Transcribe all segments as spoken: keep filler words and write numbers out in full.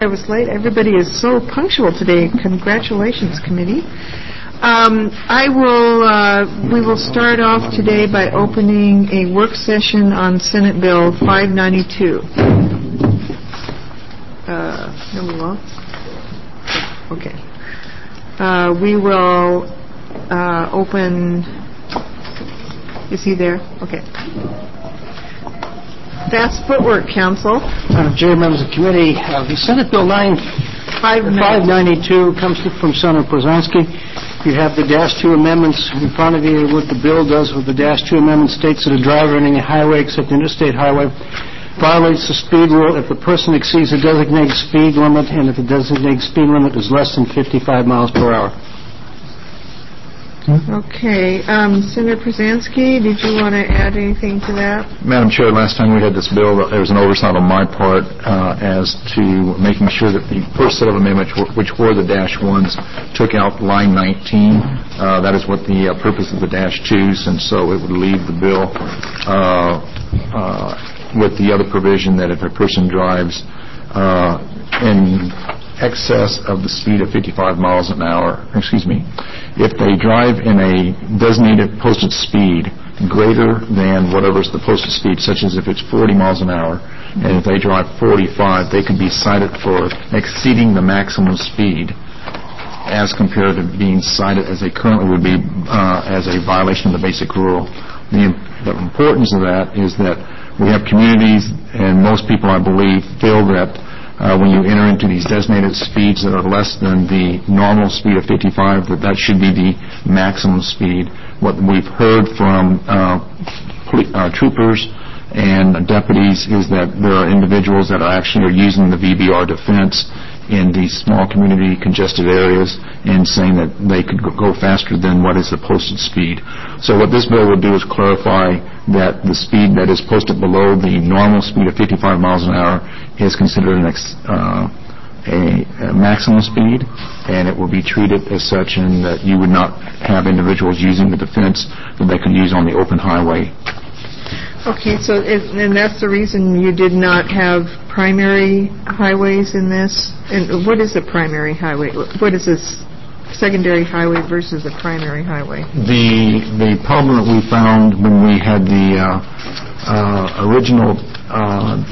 I was late. Everybody is so punctual today. Congratulations, committee. Um, I will. Uh, we will start off today by opening a work session on Senate Bill five ninety-two. Uh, no, we won't. Okay. Uh, we will uh, open. Is he there? Okay. Fast Footwork Council. Uh, Chair, members of the committee, uh, the Senate Bill five ninety-two comes from Senator Przanski. You have the dash two amendments in front of you. What the bill does with the dash two amendment states that a driver on any highway except interstate highway violates the speed rule if the person exceeds the designated speed limit and if the designated speed limit is less than fifty-five miles per hour. Okay. Um, Senator Przanski, did you want to add anything to that? Madam Chair, last time we had this bill, there was an oversight on my part uh, as to making sure that the first set of amendments, which were the dash ones, took out line nineteen. Uh, that is what the uh, purpose of the dash twos, and so it would leave the bill uh, uh, with the other provision that if a person drives uh, in excess of the speed of fifty-five miles an hour, excuse me, if they drive in a designated posted speed greater than whatever is the posted speed, such as if it's forty miles an hour, and if they drive forty-five, they can be cited for exceeding the maximum speed as compared to being cited as they currently would be uh, as a violation of the basic rule. The, the importance of that is that we have communities, and most people, I believe, feel that Uh, when you enter into these designated speeds that are less than the normal speed of fifty-five, that that should be the maximum speed. What we've heard from uh, poli- uh, troopers and deputies is that there are individuals that are actually are using the V B R defense in these small community congested areas and saying that they could go faster than what is the posted speed. So what this bill will do is clarify that the speed that is posted below the normal speed of fifty-five miles an hour is considered an ex, uh, a, a maximum speed, and it will be treated as such, and that you would not have individuals using the defense that they could use on the open highway. Okay, so it, and that's the reason you did not have primary highways in this? And what is a primary highway? What is this secondary highway versus a primary highway? The the problem that we found when we had the uh, uh, original uh,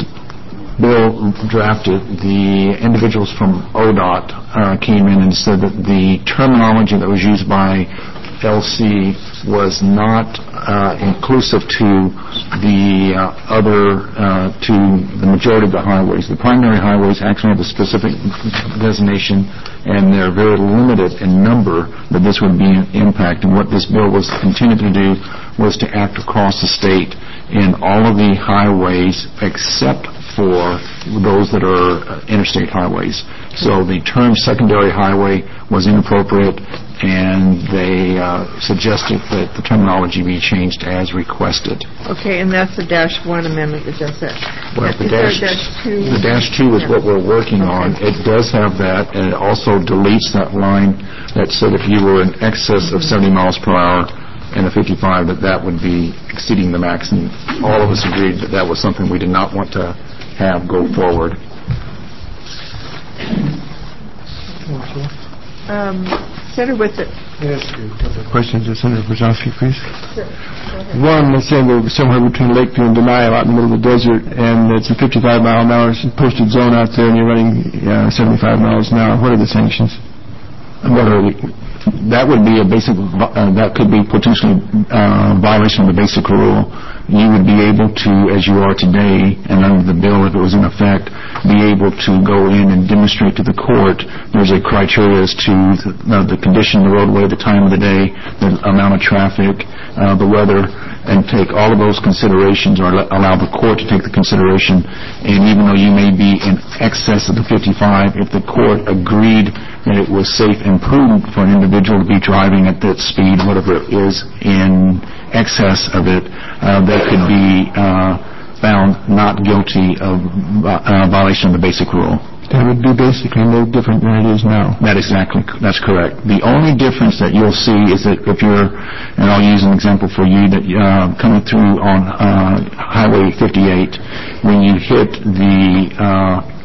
bill drafted, the individuals from O D O T uh, came in and said that the terminology that was used by L C was not uh, inclusive to the uh, other, uh, to the majority of the highways. The primary highways actually have a specific designation, and they're very limited in number that this would be an impact. And what this bill was intended to do was to act across the state in all of the highways except for those that are interstate highways. So the term secondary highway was inappropriate, and they uh, suggested that the terminology be changed as requested. Okay, and that's the dash one amendment that does that. Well, the is dash, there a dash two? The dash two is yeah. what we're working okay. on. It does have that, and it also deletes that line that said if you were in excess of seventy miles per hour and a fifty-five, that that would be exceeding the max. And all of us agreed that that was something we did not want to have go forward. Um, Senator Whitsitt. Yes, a couple of questions to Senator Przanski, please. Sure. One, they're saying we're somewhere between Lakeview and Denali, out in the middle of the desert, and it's a fifty-five mile an hour posted zone out there, and you're running uh, seventy-five miles an hour. What are the sanctions? What are we? That would be a basic, uh, that could be potentially uh, violation of the basic rule. You would be able to, as you are today, and under the bill, if it was in effect, be able to go in and demonstrate to the court there's a criteria as to the, uh, the condition of the roadway, the time of the day, the amount of traffic, uh, the weather, and take all of those considerations, or allow the court to take the consideration. And even though you may be in excess of the fifty-five, if the court agreed that it was safe and prudent for an individual to be driving at that speed, whatever it is, in excess of it, uh, they could be uh, found not guilty of uh, violation of the basic rule. That would be basically no different than it is now. That exactly, that's correct. The only difference that you'll see is that if you're, and I'll use an example for you, that uh, coming through on uh, Highway fifty-eight, when you hit the uh,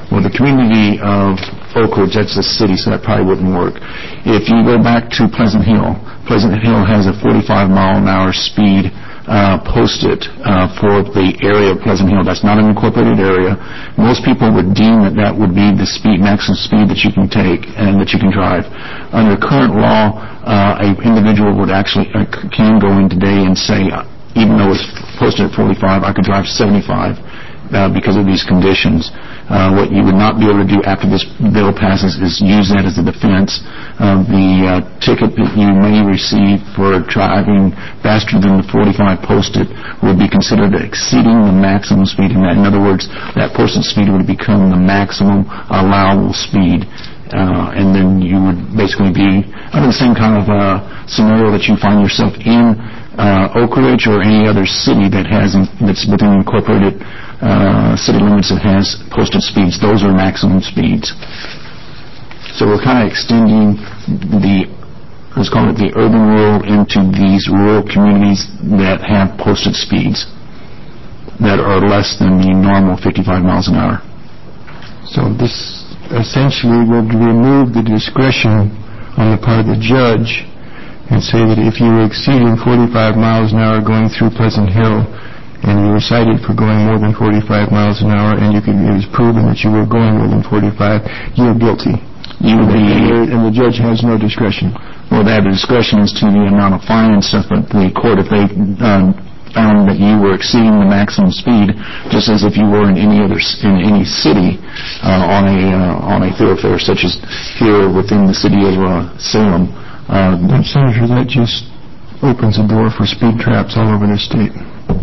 Well, the community of Oak Ridge, that's a city, so that probably wouldn't work. If you go back to Pleasant Hill, Pleasant Hill has a forty-five mile an hour speed uh, posted uh, for the area of Pleasant Hill. That's not an incorporated area. Most people would deem that that would be the speed, maximum speed that you can take and that you can drive. Under current law, uh, an individual would actually uh, can go in today and say, even though it's posted at forty-five, I could drive seventy-five. Uh, because of these conditions. Uh, what you would not be able to do after this bill passes is use that as a defense. Uh, the uh, ticket that you may receive for driving faster than the forty-five posted would be considered exceeding the maximum speed. In, that, in other words, that posted speed would become the maximum allowable speed. Uh, and then you would basically be under the same kind of uh, scenario that you find yourself in uh, Oak Ridge or any other city that has that's within incorporated uh, city limits that has posted speeds. Those are maximum speeds. So we're kind of extending the, let's call it the urban rural, into these rural communities that have posted speeds that are less than the normal fifty-five miles an hour. So this essentially will remove the discretion on the part of the judge and say that if you were exceeding forty-five miles an hour going through Pleasant Hill and you were cited for going more than forty-five miles an hour and you could, it was proven that you were going more than forty-five, you're guilty. You would be, and the judge has no discretion. Well, they have the discretion as to the amount of fine and stuff, but the court, if they um, found that you were exceeding the maximum speed, just as if you were in any other in any city uh, on a uh, on a thoroughfare such as here within the city of uh, Salem. Uh, but Senator, that just opens the door for speed traps all over the state.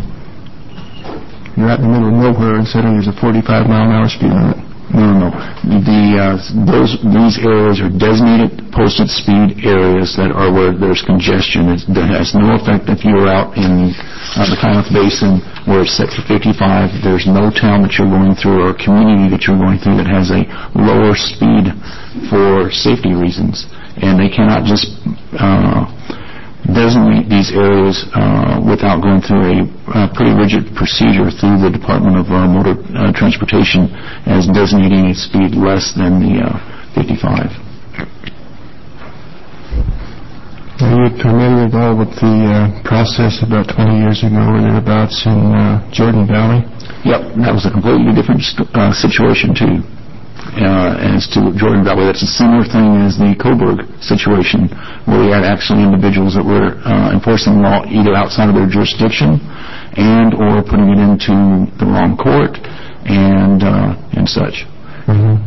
You're out in the middle of nowhere and suddenly there's a forty-five mile an hour speed limit. No, no, no. The uh, those these areas are designated posted speed areas that are where there's congestion. It's, that has no effect if you're out in uh, the Klamath Basin where it's set for fifty-five. There's no town that you're going through or community that you're going through that has a lower speed for safety reasons, and they cannot just uh, designate these areas uh, without going through a uh, pretty rigid procedure through the Department of uh, Motor uh, Transportation as designating a speed less than the uh, fifty-five. Are you familiar at all with the uh, process about twenty years ago or thereabouts in uh, Jordan Valley? Yep, that was a completely different uh, situation too. Uh, as to Jordan Valley, that's a similar thing as the Coburg situation, where we had actually individuals that were uh, enforcing law either outside of their jurisdiction and or putting it into the wrong court and uh, and such. Mm-hmm.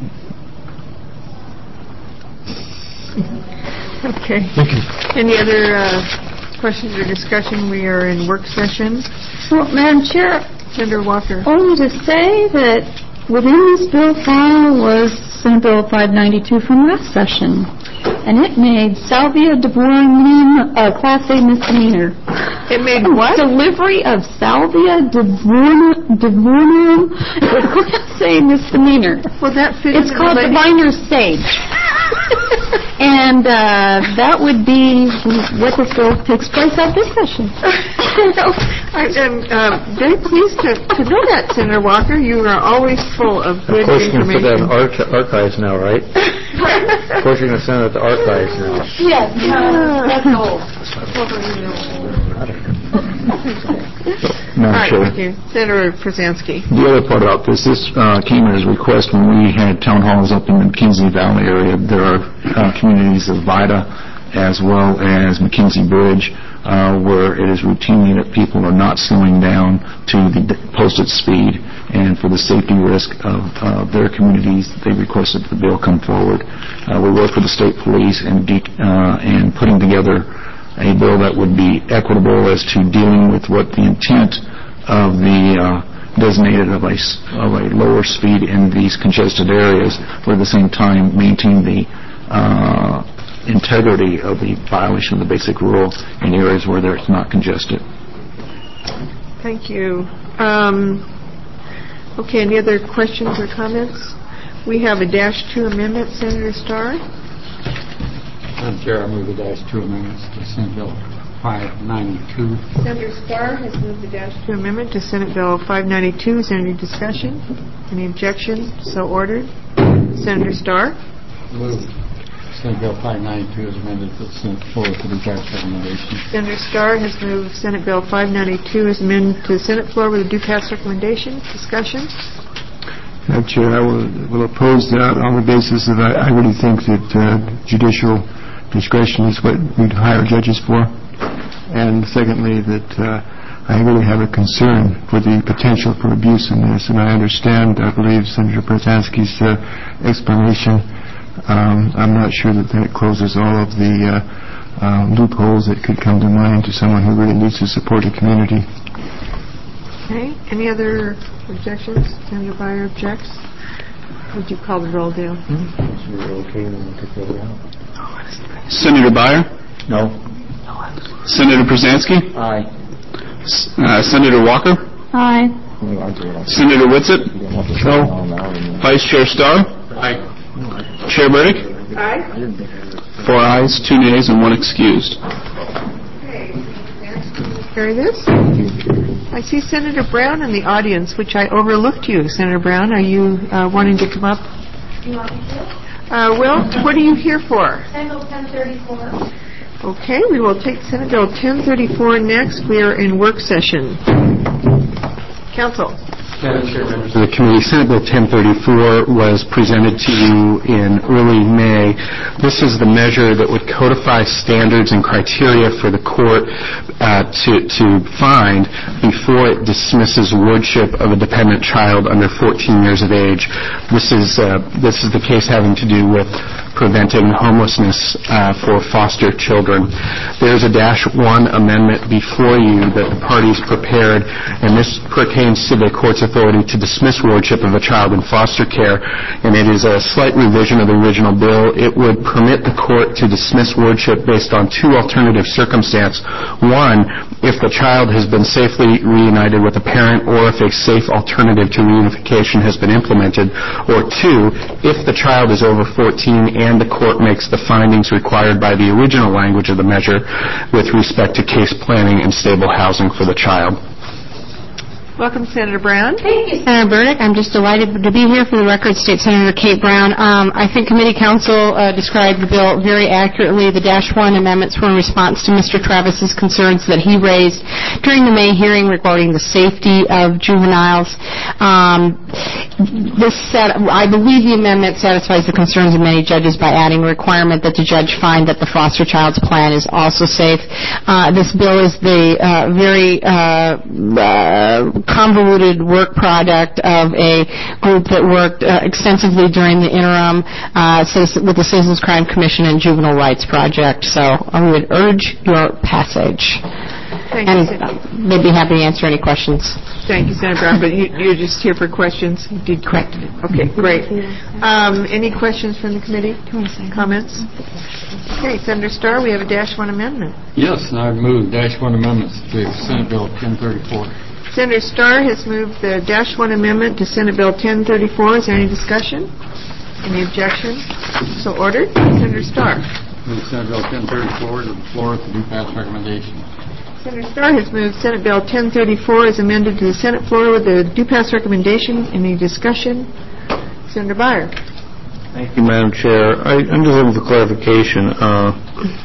Okay. Thank you. Any other uh, questions or discussion? We are in work session. Well, Madam Chair, Senator Walker. only to say that within this bill file was Senate Bill five ninety-two from last session, and it made salvia divinorum a Class A misdemeanor. It made what? Delivery of salvia divinorum divinorum a Class A misdemeanor. Well, that fits. It's called diviner's sage. And uh, that would be what this bill takes place at this session. I am uh, very pleased to, to know that, Senator Walker. You are always full of good Of course, you're going to put that in information. arch- archives now, right? Of course, you're going to send it to archives now. Yes, uh, that's old. All Madam right, Chair. thank you. Senator Przansky. The other part about this, this uh, came as a request when we had town halls up in the McKenzie Valley area. There are uh, communities of Vida as well as McKenzie Bridge uh, where it is routinely that people are not slowing down to the posted speed, and for the safety risk of uh, their communities, they requested the bill come forward. Uh, we worked with the state police and de- uh, and putting together a bill that would be equitable as to dealing with what the intent of the uh, designated of a, of a lower speed in these congested areas, but at the same time maintain the uh, integrity of the violation of the basic rule in areas where it's not congested. Thank you. Um, okay, any other questions or comments? We have a dash two amendment, Senator Starr. Madam Chair, I move the dash two amendments to the Senate bill. five ninety-two. Senator Starr has moved the dash two amendment to Senate Bill five ninety-two. Is there any discussion? Any objection? So ordered. Senator Starr. Moved. Senate Bill five ninety-two is amended to the Senate floor with the due pass recommendation. Senator Starr has moved Senate Bill five ninety-two is amended to the Senate floor with a due pass recommendation. Discussion? Madam Chair, I will, will oppose that on the basis of I, I really think that uh, judicial discretion is what we'd hire judges for. And secondly, that uh, I really have a concern for the potential for abuse in this. And I understand, I believe, Senator Brzezinski's uh, explanation. Um, I'm not sure that that closes all of the uh, uh, loopholes that could come to mind to someone who really needs to support a community. Okay. Any other objections? Senator Beyer objects. Would you call the roll, Dale? Mm-hmm. Okay, then we'll take the other out. Senator Beyer? No. Senator Brzezinski? Aye. Uh, Senator Walker? Aye. Senator Whitsitt? No. Vice Chair Starr? Aye. Chair Burdick? Aye. Four ayes, two nays, and one excused. Okay. Carry this. I see Senator Brown in the audience, which I overlooked you. Senator Brown, are you uh, wanting to come up? You want me to? Uh, well, what are you here for? Senate Bill ten thirty-four. Okay, we will take Senate Bill ten thirty-four next. We are in work session. Council. Madam Chair, members of the committee, Senate Bill ten thirty-four was presented to you in early May. This is the measure that would codify standards and criteria for the court uh, to, to find before it dismisses wardship of a dependent child under fourteen years of age. This is uh, this is the case having to do with preventing homelessness uh, for foster children. There's a dash one amendment before you that the parties prepared, and this pertains to the court's authority to dismiss wardship of a child in foster care, and it is a slight revision of the original bill. It would permit the court to dismiss wardship based on two alternative circumstances. One, if the child has been safely reunited with a parent, or if a safe alternative to reunification has been implemented, or two, if the child is over fourteen and the court makes the findings required by the original language of the measure with respect to case planning and stable housing for the child. Welcome, Senator Brown. Thank you, Senator Burdick. I'm just delighted to be here. For the record, State Senator Kate Brown. Um, I think committee counsel uh, described the bill very accurately. The dash one amendments were in response to Mister Travis's concerns that he raised during the May hearing regarding the safety of juveniles. Um, this set, I believe the amendment satisfies the concerns of many judges by adding a requirement that the judge find that the foster child's plan is also safe. Uh, this bill is the uh, very uh, uh, convoluted work product of a group that worked uh, extensively during the interim uh, with the Citizens Crime Commission and Juvenile Rights Project. So I would urge your passage. Thank and you, uh, they'd be happy to answer any questions. Thank you, Senator Brown, but you, you're just here for questions? You did correct. Okay, great. Um, any questions from the committee? Comments? Okay, Senator Starr, we have a dash one amendment. Yes, and I've moved dash one amendments to Senate Bill ten thirty-four. Senator Starr has moved the dash one amendment to Senate Bill ten thirty-four. Is there any discussion? Any objection? So ordered. Senator Starr. Move Senate Bill ten thirty-four to the floor with the due pass recommendation. Senator Starr has moved Senate Bill ten thirty-four as amended to the Senate floor with the due pass recommendation. Any discussion? Senator Beyer. Thank you, Madam Chair. I, I'm just looking for clarification. Uh,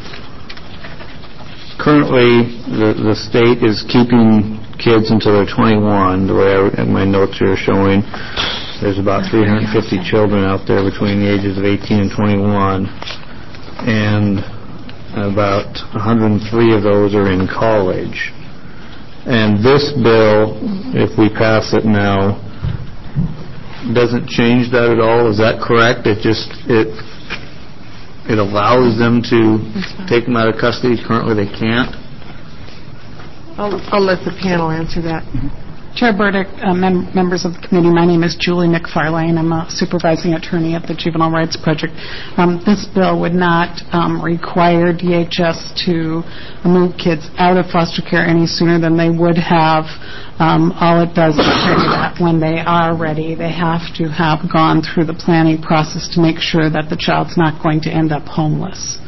currently, the, the state is keeping kids until they're twenty-one. The way I, my notes are showing, there's about three hundred fifty children out there between the ages of eighteen and twenty-one, and about one hundred three of those are in college. And this bill, if we pass it now, doesn't change that at all. Is that correct? It just it it allows them to take them out of custody. Currently, they can't. I'll, I'll let the panel answer that. Chair Burdick, uh, mem- members of the committee, my name is Julie McFarlane. I'm a supervising attorney at the Juvenile Rights Project. Um, this bill would not um, require D H S to move kids out of foster care any sooner than they would have. Um, all it does is say that when they are ready, they have to have gone through the planning process to make sure that the child's not going to end up homeless.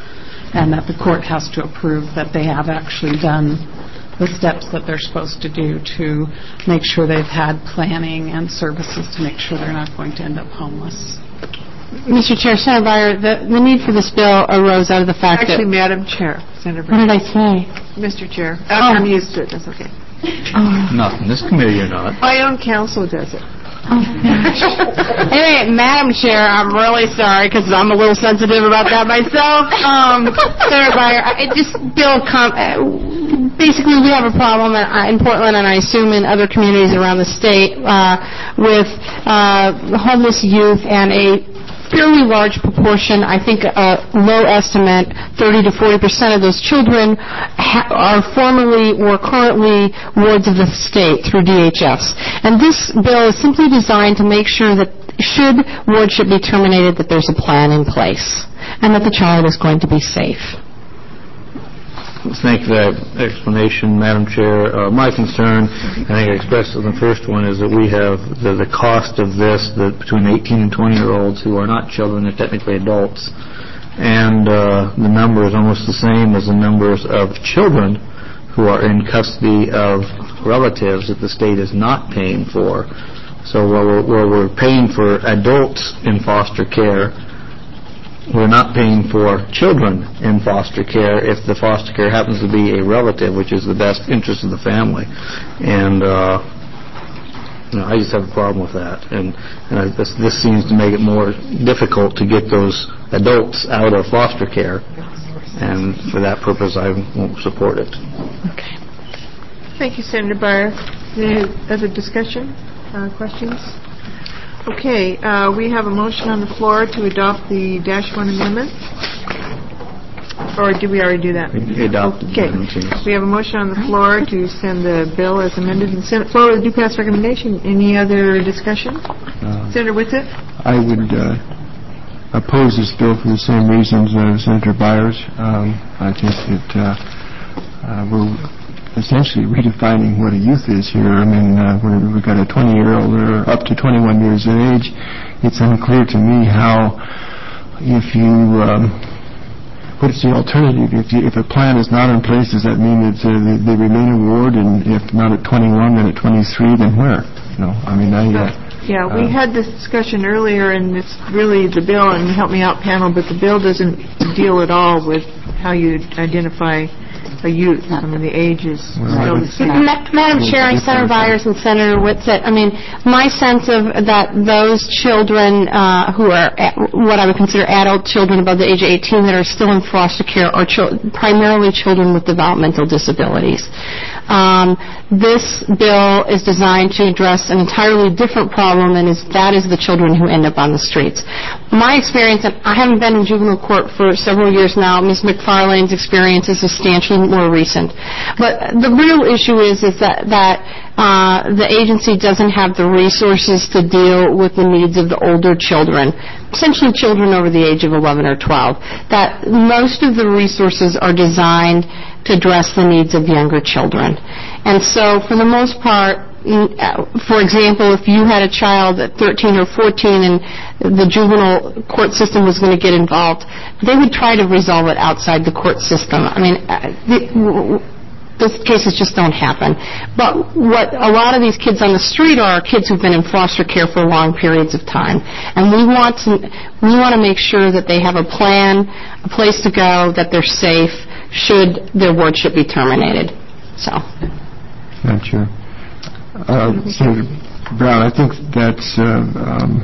and that the court has to approve that they have actually done the steps that they're supposed to do to make sure they've had planning and services to make sure they're not going to end up homeless. Mister Chair, Senator Beyer, the, the need for this bill arose out of the fact Actually, that... Madam Chair, Senator What did I say? Mister Chair. Oh. I'm used to it. That's okay. Oh. Not in this committee, you're not. My own counsel does it. Oh, gosh. Anyway, Madam Chair, I'm really sorry because I'm a little sensitive about that myself. Um, Senator Beyer, it just bill com- uh, basically we have a problem in, uh, in Portland, and I assume in other communities around the state, uh, with uh, homeless youth and a fairly large proportion, I think a low estimate, thirty to forty percent of those children ha- are formerly or currently wards of the state through D H S. And this bill is simply designed to make sure that should wardship be terminated, that there's a plan in place and that the child is going to be safe. Thank you for that explanation, Madam Chair. Uh, my concern, I think I expressed in the first one, is that we have the, the cost of this, that between eighteen and twenty-year-olds who are not children, they're technically adults, and uh, the number is almost the same as the numbers of children who are in custody of relatives that the state is not paying for. So while we're, while we're paying for adults in foster care, we're not paying for children in foster care if the foster care happens to be a relative, which is the best interest of the family. And uh, you know, I just have a problem with that. And, and I, this, this seems to make it more difficult to get those adults out of foster care. And for that purpose, I won't support it. Okay. Thank you, Senator Beyer. Any other discussion, uh, questions? Okay, uh, we have a motion on the floor to adopt the dash one amendment. Or did we already do that? Adopt. Okay. We have a motion on the floor to send the bill as amended in the Senate floor with a due pass recommendation. Any other discussion? Uh, Senator Whitsitt? I would uh, oppose this bill for the same reasons as Senator Byers. Um, I think that uh, uh, we're essentially redefining what a youth is here. I mean, uh, we've got a twenty-year-old or up to twenty-one years of age. It's unclear to me how, if you, um, what's the alternative? If, you, if a plan is not in place, does that mean that uh, they, they remain a ward? And if not at twenty-one, then at twenty-three, then where? You know, I mean, I... Uh, Yeah, we uh, had this discussion earlier, and it's really the bill, and help me out, panel, but the bill doesn't deal at all with how you identify a youth. I mean, the age is still the same. Ma- Madam Chair, Senator Byers and Senator Whitsitt, I mean, my sense of that those children uh, who are at, what I would consider adult children above the age of eighteen that are still in foster care are chil- primarily children with developmental disabilities. Um, this bill is designed to address an entirely different problem, and is that is the children who end up on the streets. My experience, and I haven't been in juvenile court for several years now. Miz McFarlane's experience is substantially more recent. But the real issue is is that that uh, the agency doesn't have the resources to deal with the needs of the older children, essentially children over the age of eleven or twelve. That most of the resources are designed to address the needs of younger children. And so, for the most part, for example, if you had a child at thirteen or fourteen and the juvenile court system was going to get involved, they would try to resolve it outside the court system. I mean, those cases just don't happen. But what a lot of these kids on the street are, are kids who've been in foster care for long periods of time. And we want to, we want to make sure that they have a plan, a place to go, that they're safe, should their wardship be terminated. So. Not sure. Uh, Senator Brown, I think that's uh, um,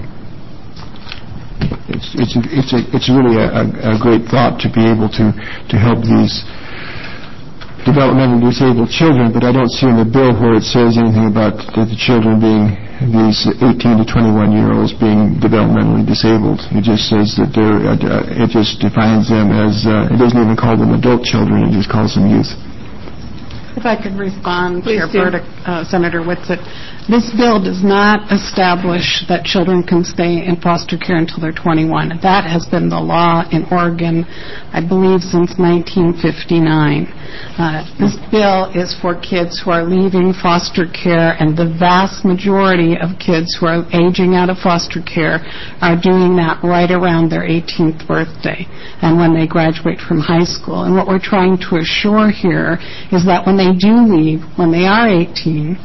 it's it's a, it's a, it's really a, a great thought to be able to to help these developmentally disabled children, but I don't see in the bill where it says anything about the, the children being these eighteen to twenty-one year olds being developmentally disabled. It just says that they're uh, it just defines them as uh, it doesn't even call them adult children, it just calls them youth. If I could respond, Please Chair do. Burdick, uh, Senator Whitsitt. This bill does not establish that children can stay in foster care until they're twenty-one. That has been the law in Oregon, I believe, since nineteen fifty-nine. Uh, this bill is for kids who are leaving foster care, and the vast majority of kids who are aging out of foster care are doing that right around their eighteenth birthday and when they graduate from high school. And what we're trying to assure here is that when they do leave, when they are eighteen,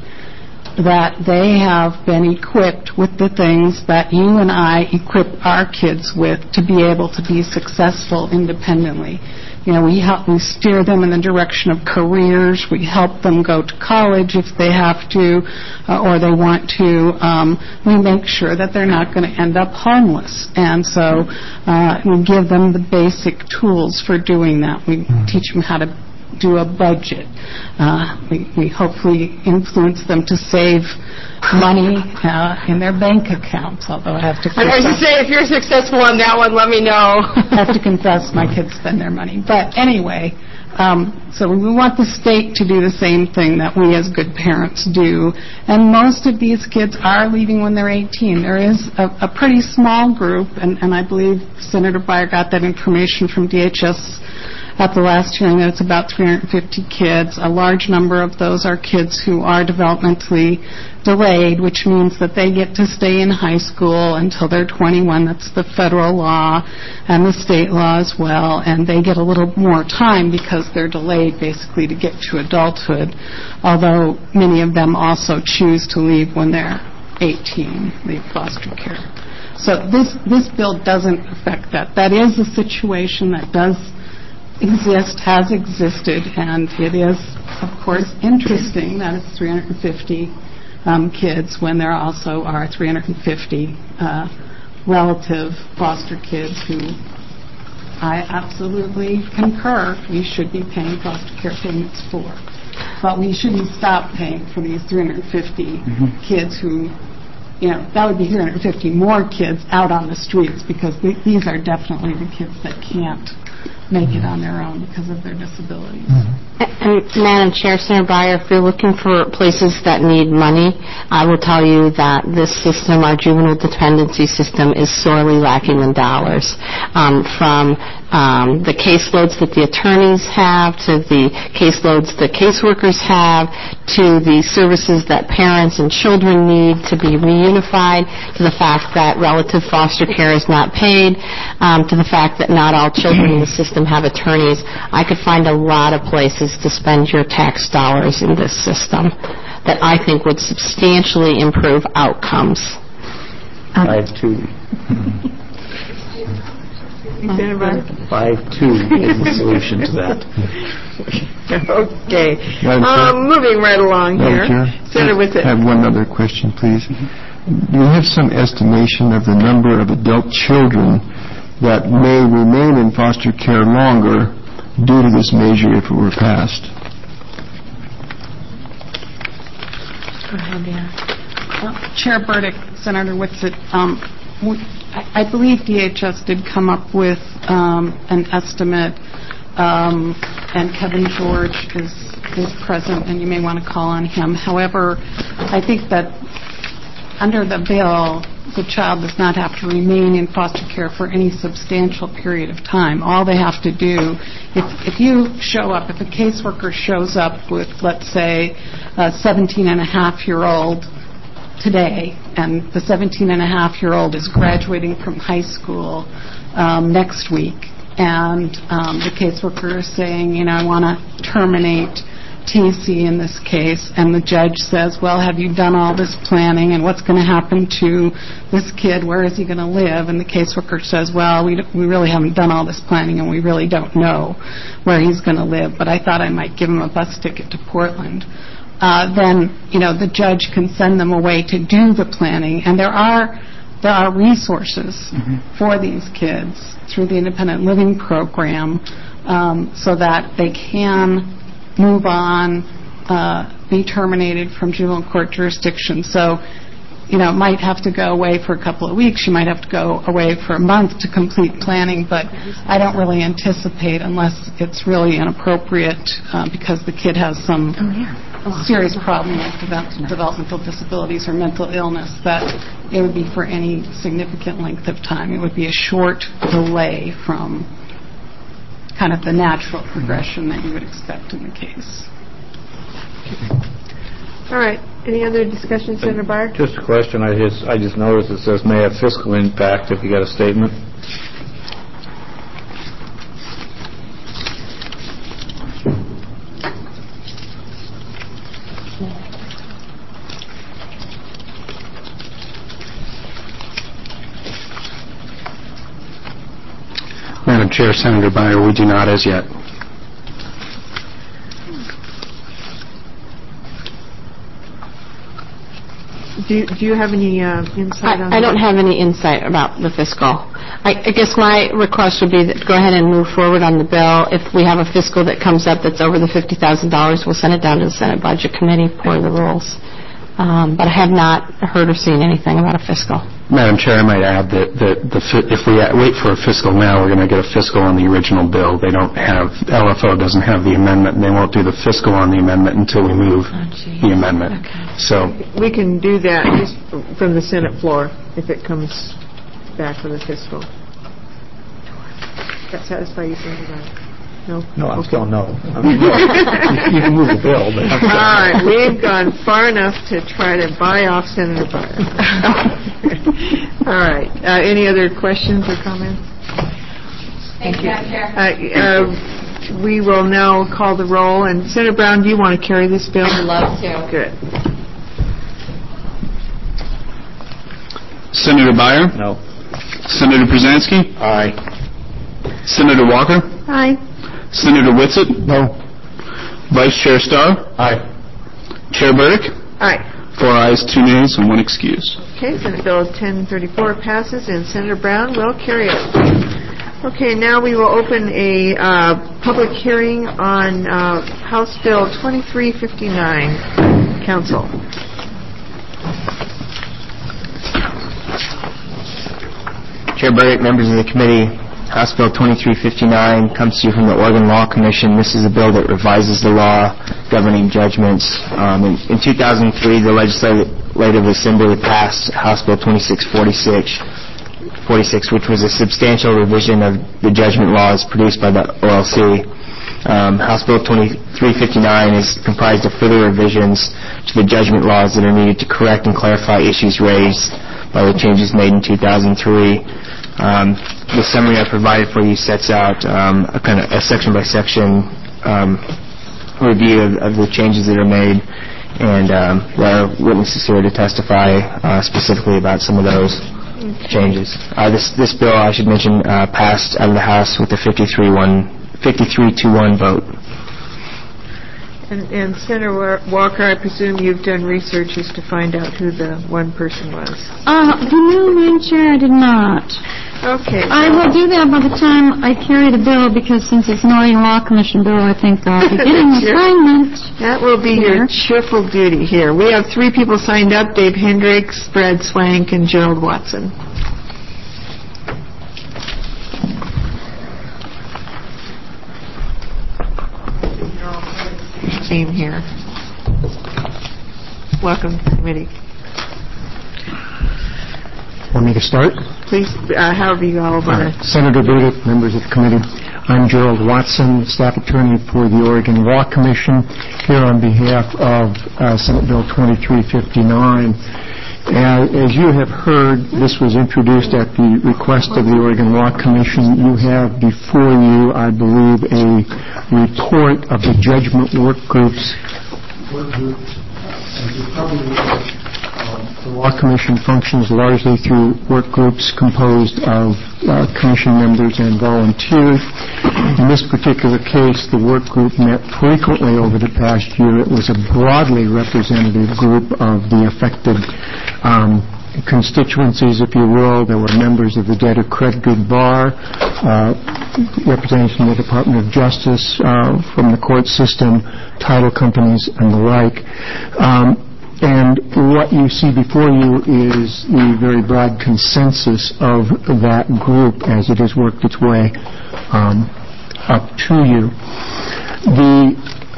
that they have been equipped with the things that you and I equip our kids with to be able to be successful independently. You know, we help, we steer them in the direction of careers. We help them go to college if they have to, uh, or they want to. Um, we make sure that they're not going to end up homeless. And so uh, we give them the basic tools for doing that. We teach them how to do a budget. Uh, we, we hopefully influence them to save money uh, in their bank accounts, although I have to I'm going to say, if you're successful on that one, let me know. I have to confess my kids spend their money. But anyway, um, so we want the state to do the same thing that we as good parents do. And most of these kids are leaving when they're eighteen. There is a, a pretty small group, and, and I believe Senator Breyer got that information from D H S at the last hearing, that it's about three hundred fifty kids. A large number of those are kids who are developmentally delayed, which means that they get to stay in high school until they're twenty-one. That's the federal law and the state law as well. And they get a little more time because they're delayed basically to get to adulthood, although many of them also choose to leave when they're eighteen, leave foster care. So this, this bill doesn't affect that. That is a situation that does exist, has existed, and it is, of course, interesting that it's three hundred fifty um, kids when there also are three hundred fifty uh, relative foster kids who I absolutely concur we should be paying foster care payments for. But we shouldn't stop paying for these three hundred fifty mm-hmm. kids who, you know, that would be three hundred fifty more kids out on the streets, because th- these are definitely the kids that can't make it on their own because of their disabilities. And, Madam Chair, Senator Breyer, if you're looking for places that need money, I will tell you that this system, our juvenile dependency system, is sorely lacking in dollars. Um, from um, the caseloads that the attorneys have, to the caseloads that caseworkers have, to the services that parents and children need to be reunified, to the fact that relative foster care is not paid, um, to the fact that not all children in the system have attorneys. I could find a lot of places to spend your tax dollars in this system that I think would substantially improve outcomes. Five two. Five two is the solution to that. Okay. Um, moving right along here. Senator Whitsitt. I have one other question, please. Do you have some estimation of the number of adult children that may remain in foster care longer due to this measure if it were passed? Go ahead, yeah. Well, Chair Burdick, Senator Whitsitt, um, we, I, I believe D H S did come up with um, an estimate, um, and Kevin George is, is present, and you may want to call on him. However, I think that under the bill, the child does not have to remain in foster care for any substantial period of time. All they have to do, if, if you show up, if a caseworker shows up with, let's say, a seventeen and a half year old today, and the seventeen and a half year old is graduating from high school um, next week, and um, the caseworker is saying, you know, I want to terminate T C in this case, and the judge says, well, have you done all this planning, and what's going to happen to this kid? Where is he going to live? And the caseworker says, well, we, we really haven't done all this planning, and we really don't know where he's going to live, but I thought I might give him a bus ticket to Portland. Uh, then, you know, the judge can send them away to do the planning, and there are there are resources mm-hmm. for these kids through the Independent Living Program, um, so that they can move on, uh, be terminated from juvenile court jurisdiction. So you know, might have to go away for a couple of weeks. You might have to go away for a month to complete planning, but I don't really anticipate, unless it's really inappropriate uh, because the kid has some serious problem like develop- developmental disabilities or mental illness, that it would be for any significant length of time. It would be a short delay from kind of the natural progression that you would expect in the case. All right. Any other discussion, Senator Byer? Just a question. I just I just noticed it says may have fiscal impact if you got a statement. Madam Chair, Senator Byer, we do not as yet. Do you, do you have any uh, insight on I, I that? don't have any insight about the fiscal. I, I guess my request would be that to go ahead and move forward on the bill. If we have a fiscal that comes up that's over the fifty thousand dollars, we'll send it down to the Senate Budget Committee for the rules. Um, but I have not heard or seen anything about a fiscal. Madam Chair, I might add that, that the, if we wait for a fiscal now, we're going to get a fiscal on the original bill. They don't have, L F O doesn't have the amendment, and they won't do the fiscal on the amendment until we move oh, the amendment. Okay. So we can do that just from the Senate floor if it comes back for the fiscal. Does that satisfy you, Senator Byer? No? No, I'm okay. still no. I mean, no. You can move the bill, but I'm all right, we've gone far enough to try to buy off Senator Byer. All right. Uh, any other questions or comments? Thank, Thank you, Madam Chair. Uh, uh, we will now call the roll. And Senator Brown, do you want to carry this bill? I'd love to. Good. Senator Byer? No. Senator Brzezinski? Aye. Senator Walker? Aye. Senator Whitsitt? No. Vice Chair Starr? Aye. Chair Burdick? Aye. Four ayes, two nays, and one excused. Okay, Senate Bill ten thirty-four passes, and Senator Brown will carry it. Okay, now we will open a uh, public hearing on uh, House Bill twenty-three fifty-nine. Council. Chair Burdick, members of the committee, House Bill twenty-three fifty-nine comes to you from the Oregon Law Commission. This is a bill that revises the law governing judgments. Um, in, in two thousand three, the Legislative Assembly passed House Bill twenty-six forty-six, which was a substantial revision of the judgment laws produced by the O L C. Um, House Bill twenty-three fifty-nine is comprised of further revisions to the judgment laws that are needed to correct and clarify issues raised by the changes made in two thousand three. Um, the summary I provided for you sets out um, a kind of a section-by-section um, review of, of the changes that are made, and um, there are witnesses here to testify uh, specifically about some of those changes. Uh, this, this bill, I should mention, uh, passed out of the House with a fifty-three to one vote. And, and Senator Walker, I presume you've done research as to find out who the one person was. Uh, you know, Madam Chair, I did not. Okay. I will do that by the time I carry the bill, because since it's an Oregon Law Commission bill, I think I'll be getting an assignment. That will be here. Your cheerful duty here. We have three people signed up: Dave Hendricks, Brad Swank, and Gerald Watson. Team here. Welcome to the committee. Want me to start? Please, uh, however you all want to. Right. Senator Burdick, members of the committee, I'm Gerald Watson, staff attorney for the Oregon Law Commission, here on behalf of uh, Senate Bill twenty-three fifty-nine. Uh, as you have heard, this was introduced at the request of the Oregon Law Commission. You have before you, I believe, a report of the judgment work groups. Work group. As you probably know, the Law Commission functions largely through work groups composed of uh, commission members and volunteers. In this particular case, the work group met frequently over the past year. It was a broadly representative group of the affected um, constituencies, if you will. There were members of the Debtor Credit Good Bar, uh, representatives from the Department of Justice, uh, from the court system, title companies, and the like. Um, And what you see before you is the very broad consensus of that group as it has worked its way um, up to you. The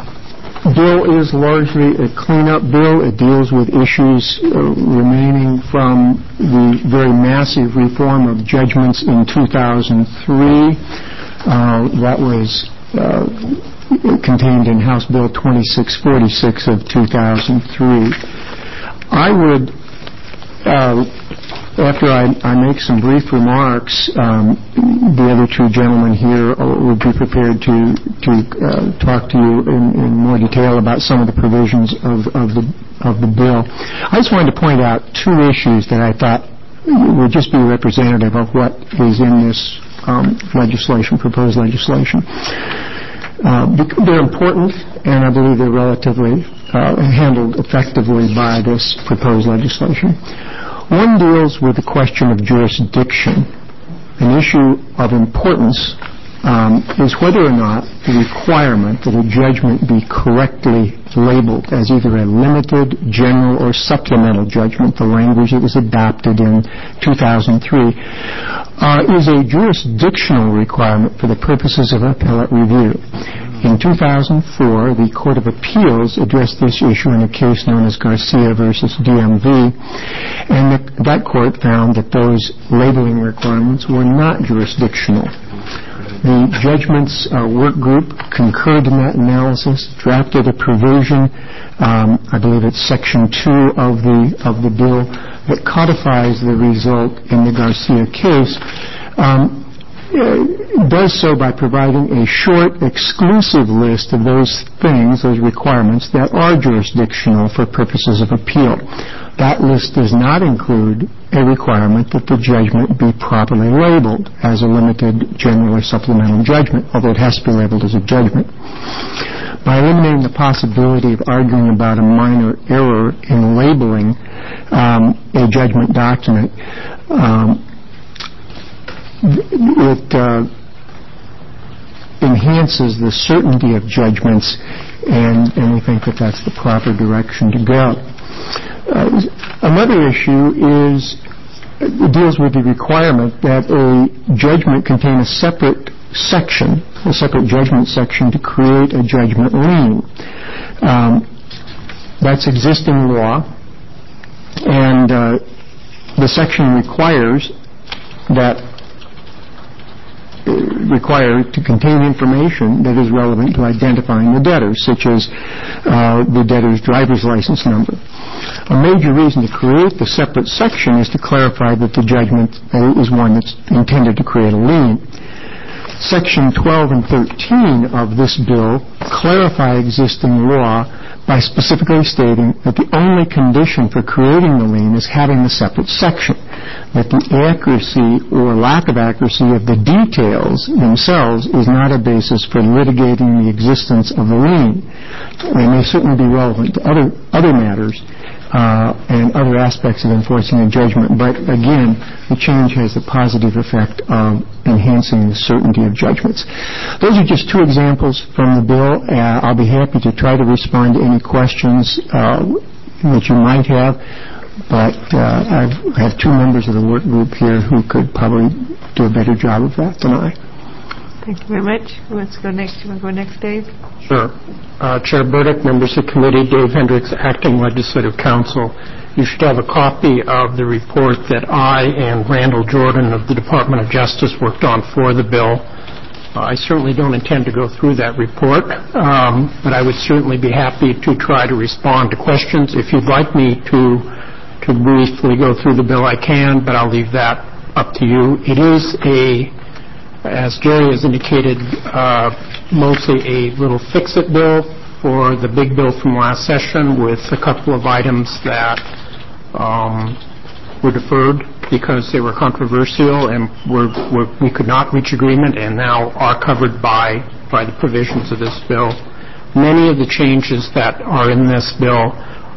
bill is largely a cleanup bill. It deals with issues uh, remaining from the very massive reform of judgments in two thousand three. Uh, that was uh, contained in House Bill twenty-six forty-six of two thousand three. I would, uh, after I, I make some brief remarks, um, the other two gentlemen here would be prepared to to uh, talk to you in, in more detail about some of the provisions of, of the of the bill. I just wanted to point out two issues that I thought would just be representative of what is in this um, legislation, proposed legislation. Uh, they're important, and I believe they're relatively uh, handled effectively by this proposed legislation. One deals with the question of jurisdiction. An issue of importance um, is whether or not the requirement that a judgment be correctly labeled as either a limited, general, or supplemental judgment, the language that was adopted in two thousand three, uh, is a jurisdictional requirement for the purposes of appellate review. In two thousand four, the Court of Appeals addressed this issue in a case known as Garcia versus D M V, and the, that court found that those labeling requirements were not jurisdictional. The Judgments uh, Work Group concurred in that analysis, drafted a provision, um, I believe it's Section two of the of the bill, that codifies the result in the Garcia case. Um, does so by providing a short, exclusive list of those things, those requirements, that are jurisdictional for purposes of appeal. That list does not include a requirement that the judgment be properly labeled as a limited, general, or supplemental judgment, although it has to be labeled as a judgment. By eliminating the possibility of arguing about a minor error in labeling um, a judgment document, um, it uh, enhances the certainty of judgments, and, and we think that that's the proper direction to go. Uh, another issue is it deals with the requirement that a judgment contain a separate section, a separate judgment section to create a judgment lien. Um, that's existing law, and uh, the section requires that required to contain information that is relevant to identifying the debtor, such as uh, the debtor's driver's license number. A major reason to create the separate section is to clarify that the judgment is one that's intended to create a lien. Section twelve and thirteen of this bill clarify existing law by specifically stating that the only condition for creating the lien is having the separate section, that the accuracy or lack of accuracy of the details themselves is not a basis for litigating the existence of the lien. They may certainly be relevant to other other matters uh, and other aspects of enforcing a judgment, but again, the change has the positive effect of enhancing the certainty of judgments. Those are just two examples from the bill. Uh, I'll be happy to try to respond to any questions uh, that you might have, but uh, I've, I have two members of the work group here who could probably do a better job of that than I. Thank you very much. Who wants to go next? You want to go next, Dave? Sure. Uh, Chair Burdick, members of the committee, Dave Hendricks, Acting Legislative Counsel. You should have a copy of the report that I and Randall Jordan of the Department of Justice worked on for the bill. Uh, I certainly don't intend to go through that report, um, but I would certainly be happy to try to respond to questions. If you'd like me to to briefly go through the bill, I can, but I'll leave that up to you. It is a, as Jerry has indicated, uh, mostly a little fix-it bill for the big bill from last session, with a couple of items that um, were deferred because they were controversial and were, were, we could not reach agreement, and now are covered by, by the provisions of this bill. Many of the changes that are in this bill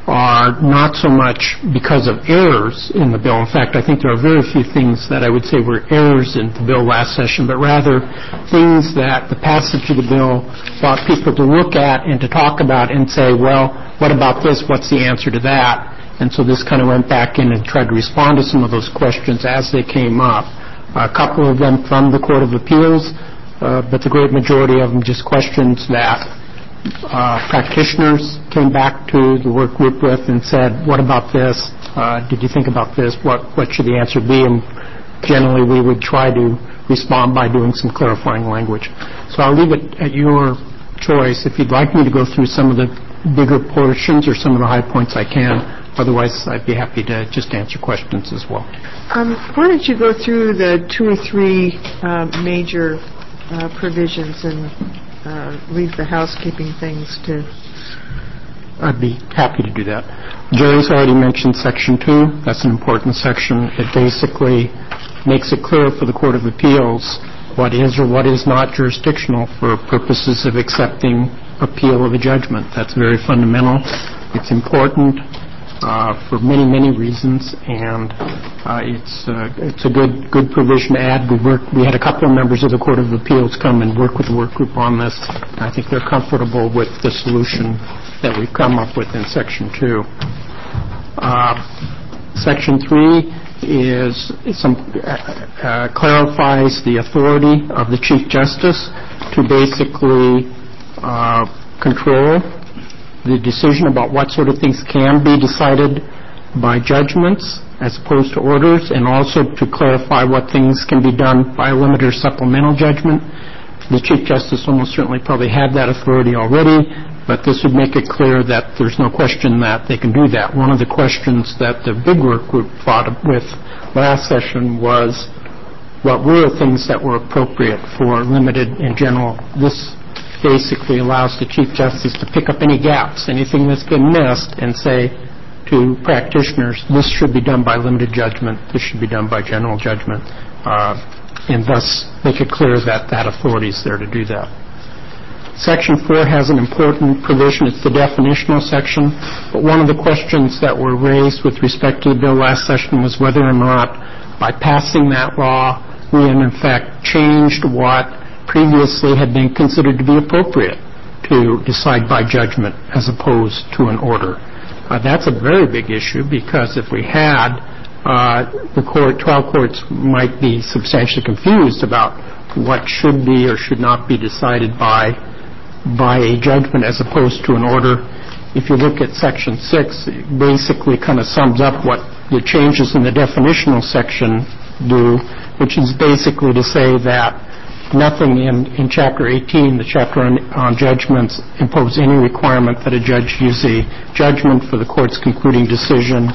are not so much because of errors in the bill. In fact, I think there are very few things that I would say were errors in the bill last session, but rather things that the passage of the bill brought people to look at and to talk about and say, well, what about this? What's the answer to that? And so this kind of went back in and tried to respond to some of those questions as they came up. A couple of them from the Court of Appeals, uh, but the great majority of them just questions that Uh, practitioners came back to the work group with and said, what about this? Uh, did you think about this? What, what should the answer be? And generally we would try to respond by doing some clarifying language. So I'll leave it at your choice. If you'd like me to go through some of the bigger portions or some of the high points, I can. Otherwise, I'd be happy to just answer questions as well. Um, why don't you go through the two or three uh, major uh, provisions and Uh, leave the housekeeping things to... I'd be happy to do that. Jerry's already mentioned Section two. That's an important section. It basically makes it clear for the Court of Appeals what is or what is not jurisdictional for purposes of accepting appeal of a judgment. That's very fundamental. It's important uh, for many, many reasons, and uh, it's uh, it's a good good provision to add. We worked, we had a couple of members of the Court of Appeals come and work with the work group on this. I think they're comfortable with the solution that we've come up with in Section two. Uh, Section three is some uh, uh, clarifies the authority of the Chief Justice to basically uh, control the decision about what sort of things can be decided by judgments as opposed to orders, and also to clarify what things can be done by a limited or supplemental judgment. The Chief Justice almost certainly probably had that authority already, but this would make it clear that there's no question that they can do that. One of the questions that the big work group fought with last session was what were things that were appropriate for limited and general. This basically allows the Chief Justice to pick up any gaps, anything that's been missed, and say to practitioners, this should be done by limited judgment, this should be done by general judgment, uh, and thus make it clear that that authority is there to do that. Section four has an important provision. It's the definitional section, but one of the questions that were raised with respect to the bill last session was whether or not by passing that law we in fact changed what previously had been considered to be appropriate to decide by judgment as opposed to an order. Uh, that's a very big issue, because if we had, uh, the court, trial courts might be substantially confused about what should be or should not be decided by by a judgment as opposed to an order. If you look at Section six, it basically kind of sums up what the changes in the definitional section do, which is basically to say that nothing in, in Chapter eighteen, the chapter on, on judgments, impose any requirement that a judge use a judgment for the court's concluding decision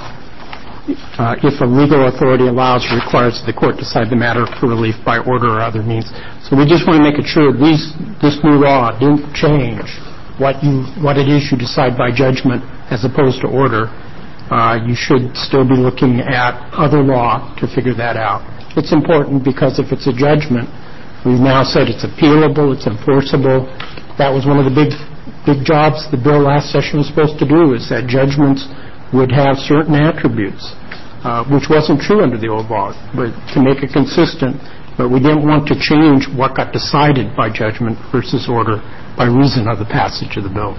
uh, if a legal authority allows or requires the court decide the matter for relief by order or other means. So we just want to make it sure these, this new law didn't change what you what it is you decide by judgment as opposed to order. Uh, you should still be looking at other law to figure that out. It's important because if it's a judgment, we've now said it's appealable, it's enforceable. That was one of the big big jobs the bill last session was supposed to do, is that judgments would have certain attributes, uh, which wasn't true under the old law, but to make it consistent. But we didn't want to change what got decided by judgment versus order by reason of the passage of the bill.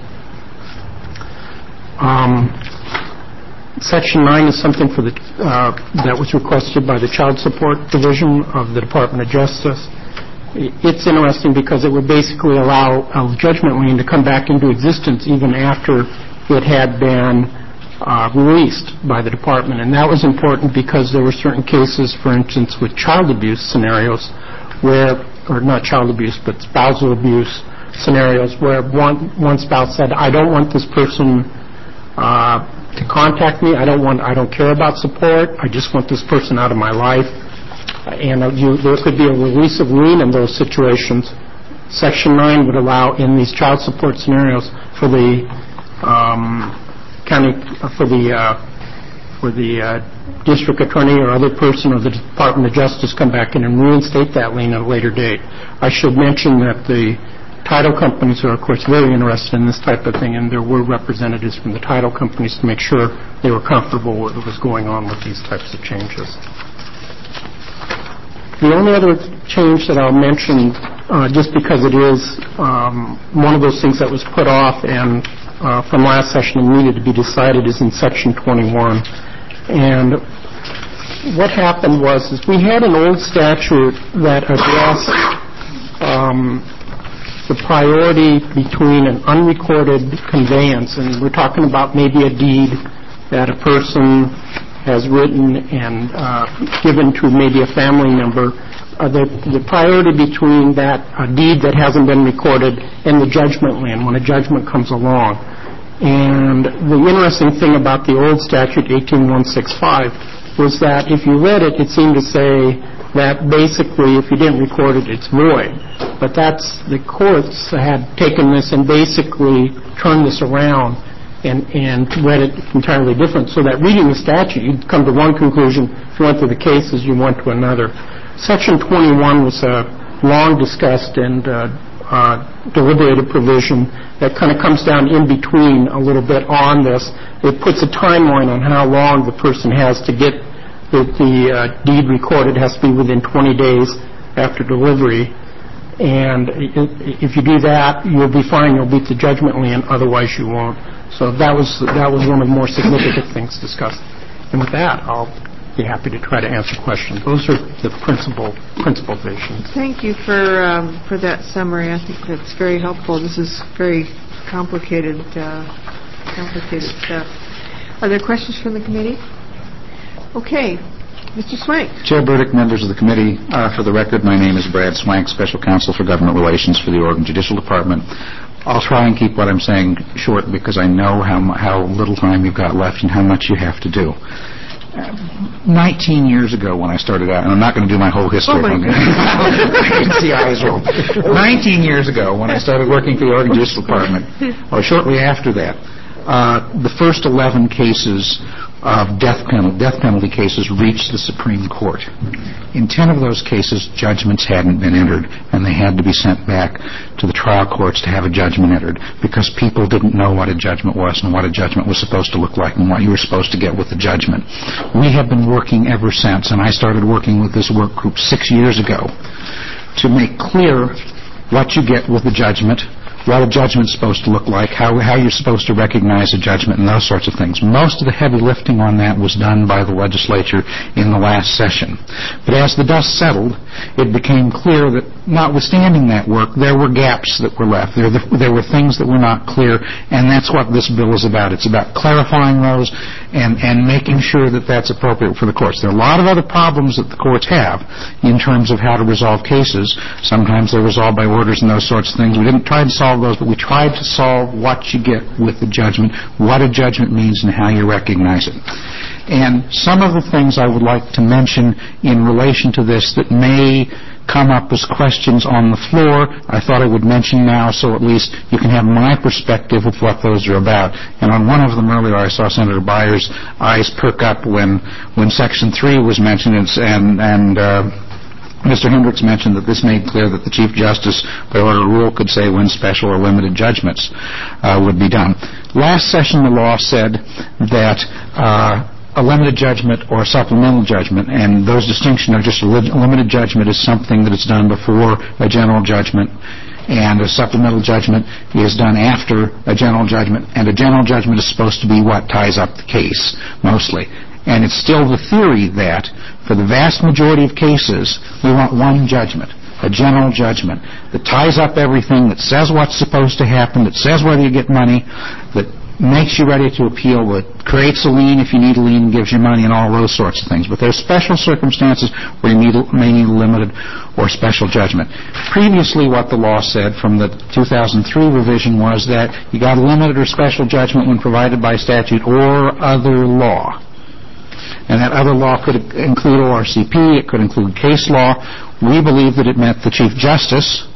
Um, Section nine is something for the uh, that was requested by the Child Support Division of the Department of Justice. It's interesting because it would basically allow a judgment lien to come back into existence even after it had been uh, released by the department. And that was important because there were certain cases, for instance, with child abuse scenarios where, or not child abuse, but spousal abuse scenarios where one, one spouse said, I don't want this person uh, to contact me. I don't want, I don't care about support. I just want this person out of my life. And uh, you, there could be a release of lien in those situations. Section nine would allow, in these child support scenarios, for the um, county, uh, for the uh, for the uh, district attorney or other person of the Department of Justice come back in and reinstate that lien at a later date. I should mention that the title companies are, of course, very interested in this type of thing, and there were representatives from the title companies to make sure they were comfortable with what was going on with these types of changes. The only other change that I'll mention, uh, just because it is um, one of those things that was put off and uh, from last session and needed to be decided, is in Section twenty-one. And what happened was is we had an old statute that addressed um, the priority between an unrecorded conveyance, and we're talking about maybe a deed that a person has written and uh, given to maybe a family member, uh, the, the priority between that uh, deed that hasn't been recorded and the judgment land when a judgment comes along. And the interesting thing about the old statute, eighteen one sixty-five, was that if you read it, it seemed to say that basically if you didn't record it, it's void. But that's, the courts had taken this and basically turned this around and, and read it entirely different, so that reading the statute, you'd come to one conclusion. If you went through the cases, you went to another. Section twenty-one was a long-discussed and uh, uh, deliberated provision that kind of comes down in between a little bit on this. It puts a timeline on how long the person has to get the, the uh, deed recorded. It has to be within twenty days after delivery. And if you do that, you'll be fine. You'll beat the judgment lien. Otherwise, you won't. So that was that was one of the more significant things discussed. And with that, I'll be happy to try to answer questions. Those are the principal principal visions. Thank you for um, for that summary. I think that's very helpful. This is very complicated uh, complicated stuff. Are there questions from the committee? Okay. Mister Swank. Chair Burdick, members of the committee, uh, for the record, my name is Brad Swank, Special Counsel for Government Relations for the Oregon Judicial Department. I'll try and keep what I'm saying short because I know how how little time you've got left and how much you have to do. Uh, Nineteen years ago when I started out, and I'm not going to do my whole history. Oh my I can see eyes roll. Nineteen years ago when I started working for the Oregon Judicial Department, or shortly after that, uh, the first eleven cases of death penalty, death penalty cases reached the Supreme Court. In ten of those cases, judgments hadn't been entered, and they had to be sent back to the trial courts to have a judgment entered because people didn't know what a judgment was and what a judgment was supposed to look like and what you were supposed to get with the judgment. We have been working ever since, and I started working with this work group six years ago to make clear what you get with the judgment, what a judgment's supposed to look like, how how you're supposed to recognize a judgment, and those sorts of things. Most of the heavy lifting on that was done by the legislature in the last session. But as the dust settled, it became clear that notwithstanding that work, there were gaps that were left. There, there were things that were not clear, and that's what this bill is about. It's about clarifying those and, and making sure that that's appropriate for the courts. There are a lot of other problems that the courts have in terms of how to resolve cases. Sometimes they're resolved by orders and those sorts of things. We didn't try to solve those, but we tried to solve what you get with the judgment, what a judgment means, and how you recognize it. And some of the things I would like to mention in relation to this that may come up as questions on the floor, I thought I would mention now so at least you can have my perspective of what those are about. And on one of them earlier, I saw Senator Byers' eyes perk up when, when Section three was mentioned, and, and uh, Mister Hendricks mentioned that this made clear that the Chief Justice, by order of rule, could say when special or limited judgments uh, would be done. Last session, the law said that uh, a limited judgment or a supplemental judgment, and those distinctions are just a limited judgment is something that is done before a general judgment, and a supplemental judgment is done after a general judgment, and a general judgment is supposed to be what ties up the case, mostly. And it's still the theory that, for the vast majority of cases, we want one judgment, a general judgment, that ties up everything, that says what's supposed to happen, that says whether you get money, that makes you ready to appeal, that creates a lien if you need a lien, gives you money, and all those sorts of things. But there's special circumstances where you need, may need a limited or special judgment. Previously, what the law said from the two thousand three revision was that you got a limited or special judgment when provided by statute or other law. And that other law could include O R C P, it could include case law. We believe that it meant the Chief Justice,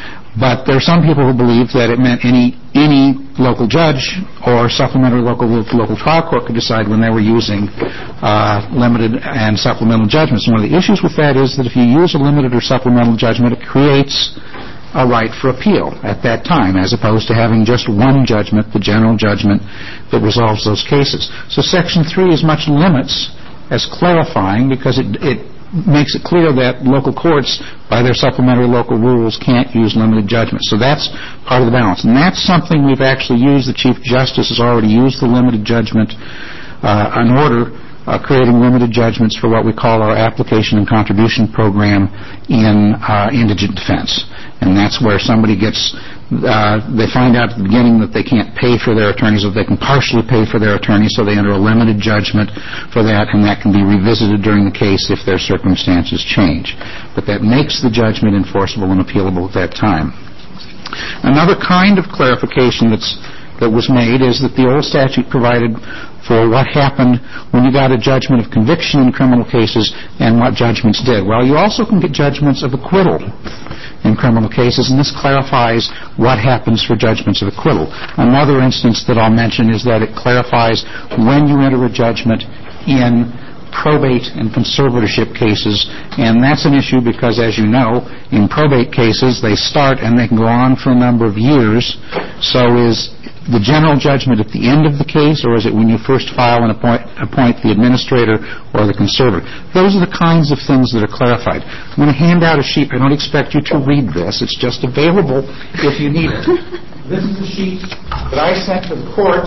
but there are some people who believe that it meant any any local judge or supplementary local local trial court could decide when they were using uh, limited and supplemental judgments. And one of the issues with that is that if you use a limited or supplemental judgment, it creates a right for appeal at that time, as opposed to having just one judgment, the general judgment that resolves those cases. So Section three as much limits as clarifying, because it, it makes it clear that local courts, by their supplementary local rules, can't use limited judgment. So that's part of the balance. And that's something we've actually used. The Chief Justice has already used the limited judgment uh, in order Uh, creating limited judgments for what we call our application and contribution program in uh, indigent defense. And that's where somebody gets, uh, they find out at the beginning that they can't pay for their attorneys, or they can partially pay for their attorneys, so they enter a limited judgment for that, and that can be revisited during the case if their circumstances change. But that makes the judgment enforceable and appealable at that time. Another kind of clarification that's that was made is that the old statute provided for what happened when you got a judgment of conviction in criminal cases and what judgments did. Well, you also can get judgments of acquittal in criminal cases, and this clarifies what happens for judgments of acquittal. Another instance that I'll mention is that it clarifies when you enter a judgment in probate and conservatorship cases, and that's an issue because, as you know, in probate cases they start and they can go on for a number of years. So is the general judgment at the end of the case, or is it when you first file and appoint, appoint the administrator or the conservator? Those are the kinds of things that are clarified. I'm going to hand out a sheet. I don't expect you to read this. It's just available if you need it. This is a sheet that I sent to the courts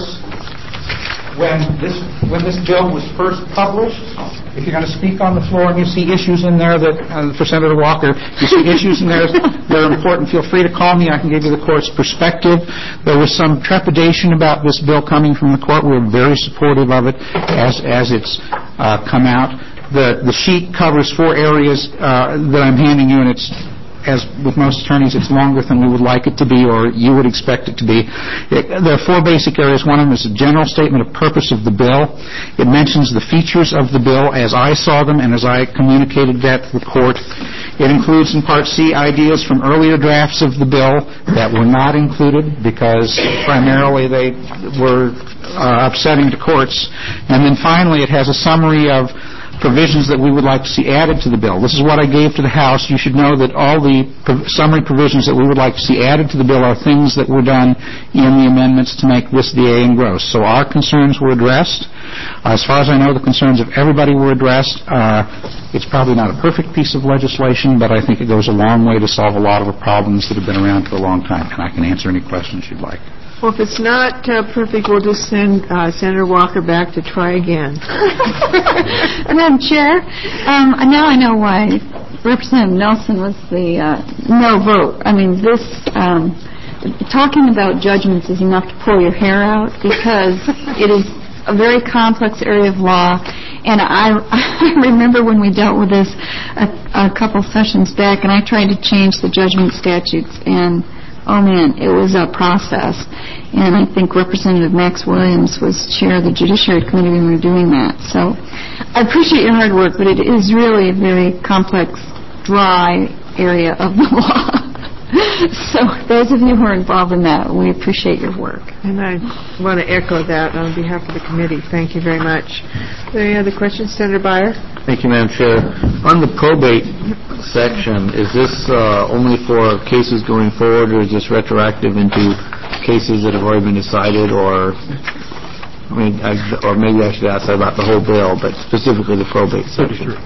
when this when this bill was first published. If you're going to speak on the floor and you see issues in there that, uh, for Senator Walker, you see issues in there that are important, feel free to call me. I can give you the court's perspective. There was some trepidation about this bill coming from the court. We were very supportive of it as as it's uh, come out. The the sheet covers four areas uh, that I'm handing you, and it's, as with most attorneys, it's longer than we would like it to be, or you would expect it to be. It, there are four basic areas. One of them is a general statement of purpose of the bill. It mentions the features of the bill as I saw them and as I communicated that to the court. It includes in Part C ideas from earlier drafts of the bill that were not included because primarily they were uh, upsetting to courts. And then finally, it has a summary of provisions that we would like to see added to the bill. This is what I gave to the House. You should know that all the pro- summary provisions that we would like to see added to the bill are things that were done in the amendments to make this D A engrossed. So our concerns were addressed. Uh, as far as I know, the concerns of everybody were addressed. Uh, it's probably not a perfect piece of legislation, but I think it goes a long way to solve a lot of the problems that have been around for a long time, and I can answer any questions you'd like. Well, if it's not uh, perfect, we'll just send uh, Senator Walker back to try again. Madam Chair, um, now I know why Representative Nelson was the uh, no vote. I mean, this um, talking about judgments is enough to pull your hair out because it is a very complex area of law. And I, I remember when we dealt with this a, a couple sessions back, and I tried to change the judgment statutes, and oh man, it was a process. And I think Representative Max Williams was chair of the Judiciary Committee when we were doing that. So I appreciate your hard work, but it is really a very complex, dry area of the law. So those of you who are involved in that, we appreciate your work. And I want to echo that on behalf of the committee. Thank you very much. Are there any other questions? Senator Beyer? Thank you, Madam Chair. On the probate section, is this uh, only for cases going forward, or is this retroactive into cases that have already been decided, or I mean, I, or maybe I should ask about the whole bill, but specifically the probate section?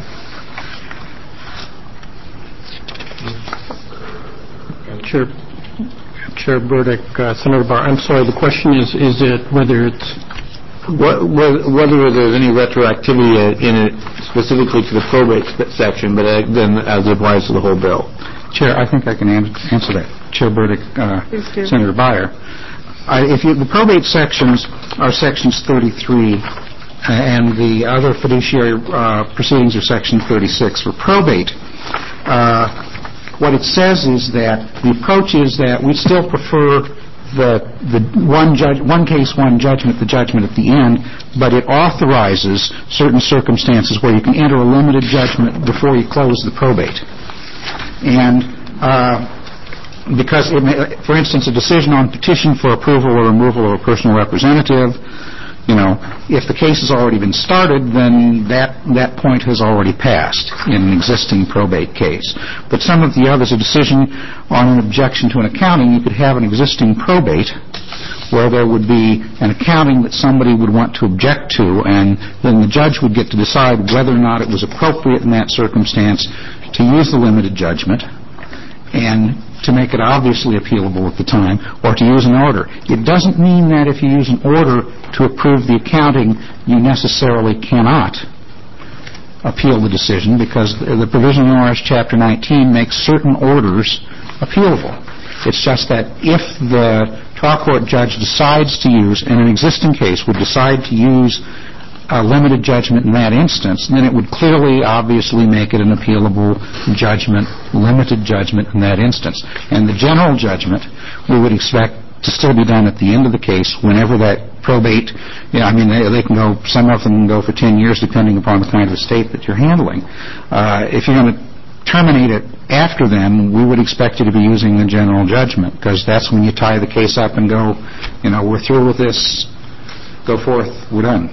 Chair, Chair Burdick, uh, Senator Barr, I'm sorry, the question is, is it whether it's... What, whether there's any retroactivity in it specifically to the probate section, but then as it applies to the whole bill? Chair, I think I can answer that. Chair Burdick, uh, Senator Beyer. I, if you, the probate sections are sections thirty-three, uh, and the other fiduciary uh, proceedings are section thirty-six. For probate, uh, what it says is that the approach is that we still prefer the the one judge, one case, one judgment, the judgment at the end, but it authorizes certain circumstances where you can enter a limited judgment before you close the probate. And uh, because, it may, for instance, a decision on petition for approval or removal of a personal representative, you know, if the case has already been started, then that that point has already passed in an existing probate case. But some of the others, a decision on an objection to an accounting, you could have an existing probate where there would be an accounting that somebody would want to object to, and then the judge would get to decide whether or not it was appropriate in that circumstance to use the limited judgment and to make it obviously appealable at the time, or to use an order. It doesn't mean that if you use an order to approve the accounting, you necessarily cannot appeal the decision, because the provision in O R S Chapter nineteen makes certain orders appealable. It's just that if the trial court judge decides to use, in an existing case, would decide to use a limited judgment in that instance, then it would clearly, obviously make it an appealable judgment, limited judgment in that instance. And the general judgment we would expect to still be done at the end of the case whenever that probate, you know, I mean, they, they can go, some of them can go for ten years depending upon the kind of estate that you're handling. Uh, if you're going to terminate it after then, we would expect you to be using the general judgment, because that's when you tie the case up and go, you know, we're through with this, go forth, we're done.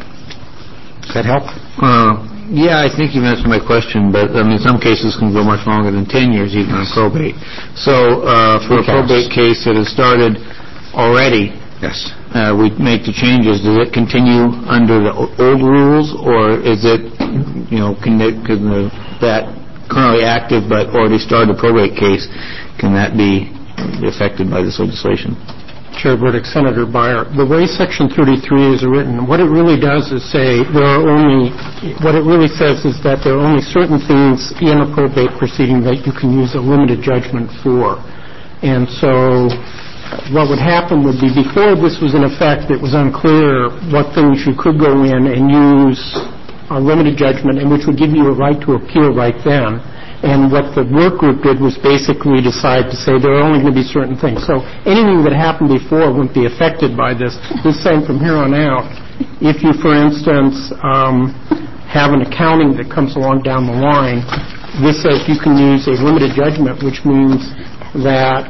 Does that help? Uh, yeah, I think you've answered my question, but I mean, some cases can go much longer than ten years even on probate. So uh, for okay. a probate case that has started already, yes, uh, we make the changes. Does it continue under the old rules, or is it, you know, can, it, can the, that currently active but already started probate case, can that be affected by this legislation? Chair Burdick, Senator Beyer, the way Section thirty-three is written, what it really does is say there are only, what it really says is that there are only certain things in a probate proceeding that you can use a limited judgment for. And so what would happen would be, before this was in effect, it was unclear what things you could go in and use a limited judgment, and which would give you a right to appeal right then. And what the work group did was basically decide to say there are only going to be certain things. So anything that happened before wouldn't be affected by this. This saying from here on out, if you, for instance, um, have an accounting that comes along down the line, this says you can use a limited judgment, which means that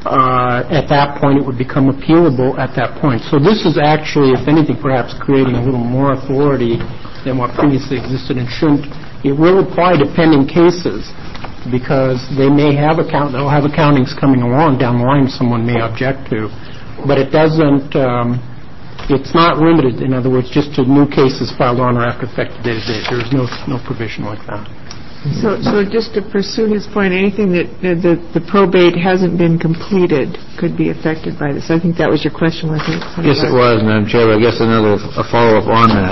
uh, at that point it would become appealable at that point. So this is actually, if anything, perhaps creating a little more authority than what previously existed, and shouldn't. It will apply to pending cases, because they may have account, they'll have accountings coming along down the line someone may object to, but it doesn't, um, it's not limited, in other words, just to new cases filed on or after effective date of date. There's no no provision like that. So, so just to pursue his point, anything that uh, the, the probate hasn't been completed could be affected by this. I think that was your question, wasn't it? Yes, it was, Madam Chair. I guess another a follow-up on that.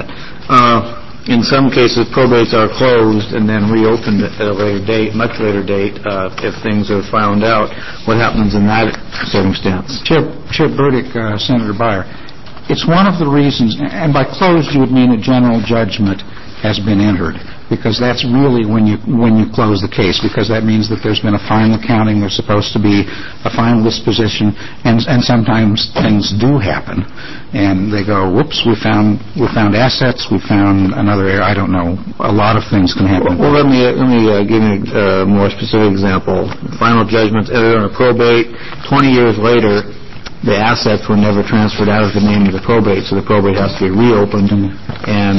Uh, In some cases, probates are closed and then reopened at a later date, much later date, uh, if things are found out. What happens in that circumstance? Chair, Chair Burdick, uh, Senator Beyer, it's one of the reasons, and by closed you would mean a general judgment has been entered, because that's really when you when you close the case, because that means that there's been a final accounting, there's supposed to be a final disposition, and and sometimes things do happen, and they go, whoops, we found we found assets, we found another area, I don't know, a lot of things can happen. Well, let me uh, let me uh, give you a uh, more specific example. Final judgments entered on a probate. Twenty years later, the assets were never transferred out of the name of the probate, so the probate has to be reopened, mm-hmm. and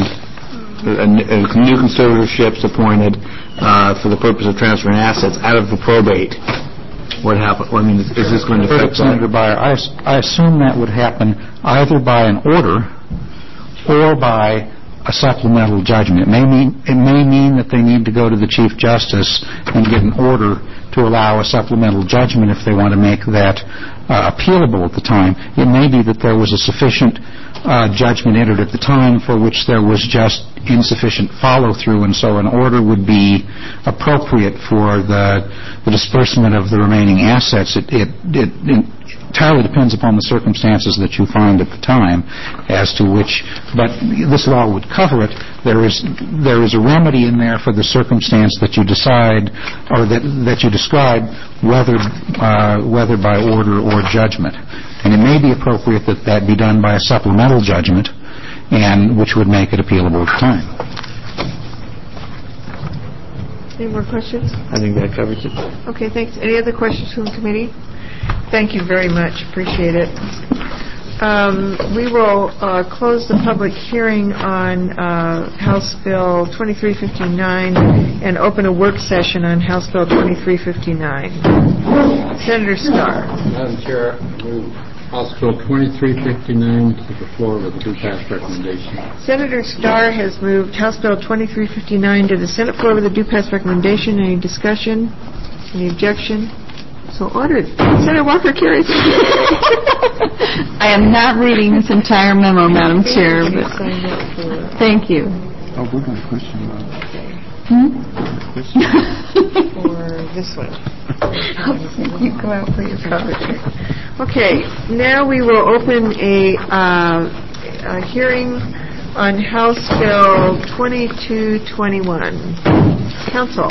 A, a new conservatorship's appointed uh, for the purpose of transferring assets out of the probate. What happened? I mean, is, is this going to affect Senator Beyer, I, I assume that would happen either by an order or by a supplemental judgment. It may mean it may mean that they need to go to the Chief Justice and get an order to allow a supplemental judgment if they want to make that uh, appealable at the time. It may be that there was a sufficient uh, judgment entered at the time for which there was just insufficient follow-through, and so an order would be appropriate for the, the disbursement of the remaining assets. It, it, it, it entirely depends upon the circumstances that you find at the time as to which, but this law would cover it. There is there is a remedy in there for the circumstance that you decide, or that that you describe, whether uh, whether by order or judgment. And it may be appropriate that that be done by a supplemental judgment, and which would make it appealable at the time. Any more questions? I think that covers it. Okay, thanks. Any other questions from the committee? Thank you very much. Appreciate it. um, we will uh, close the public hearing on uh, House Bill twenty-three fifty-nine and open a work session on House Bill twenty-three fifty-nine. Senator Starr. Madam Chair, I move House Bill twenty-three fifty-nine to the floor with a do-pass recommendation. Senator Starr has moved House Bill twenty-three fifty-nine to the Senate floor with a do-pass recommendation. Any discussion? Any objection? So ordered. Senator Walker carries. I am not reading this entire memo, Madam Chair, but thank you. Oh, we're going to question about it. Hmm? For this one. You go out for your coverage. Okay, now we will open a, uh, a hearing on House Bill twenty-two twenty-one. Council.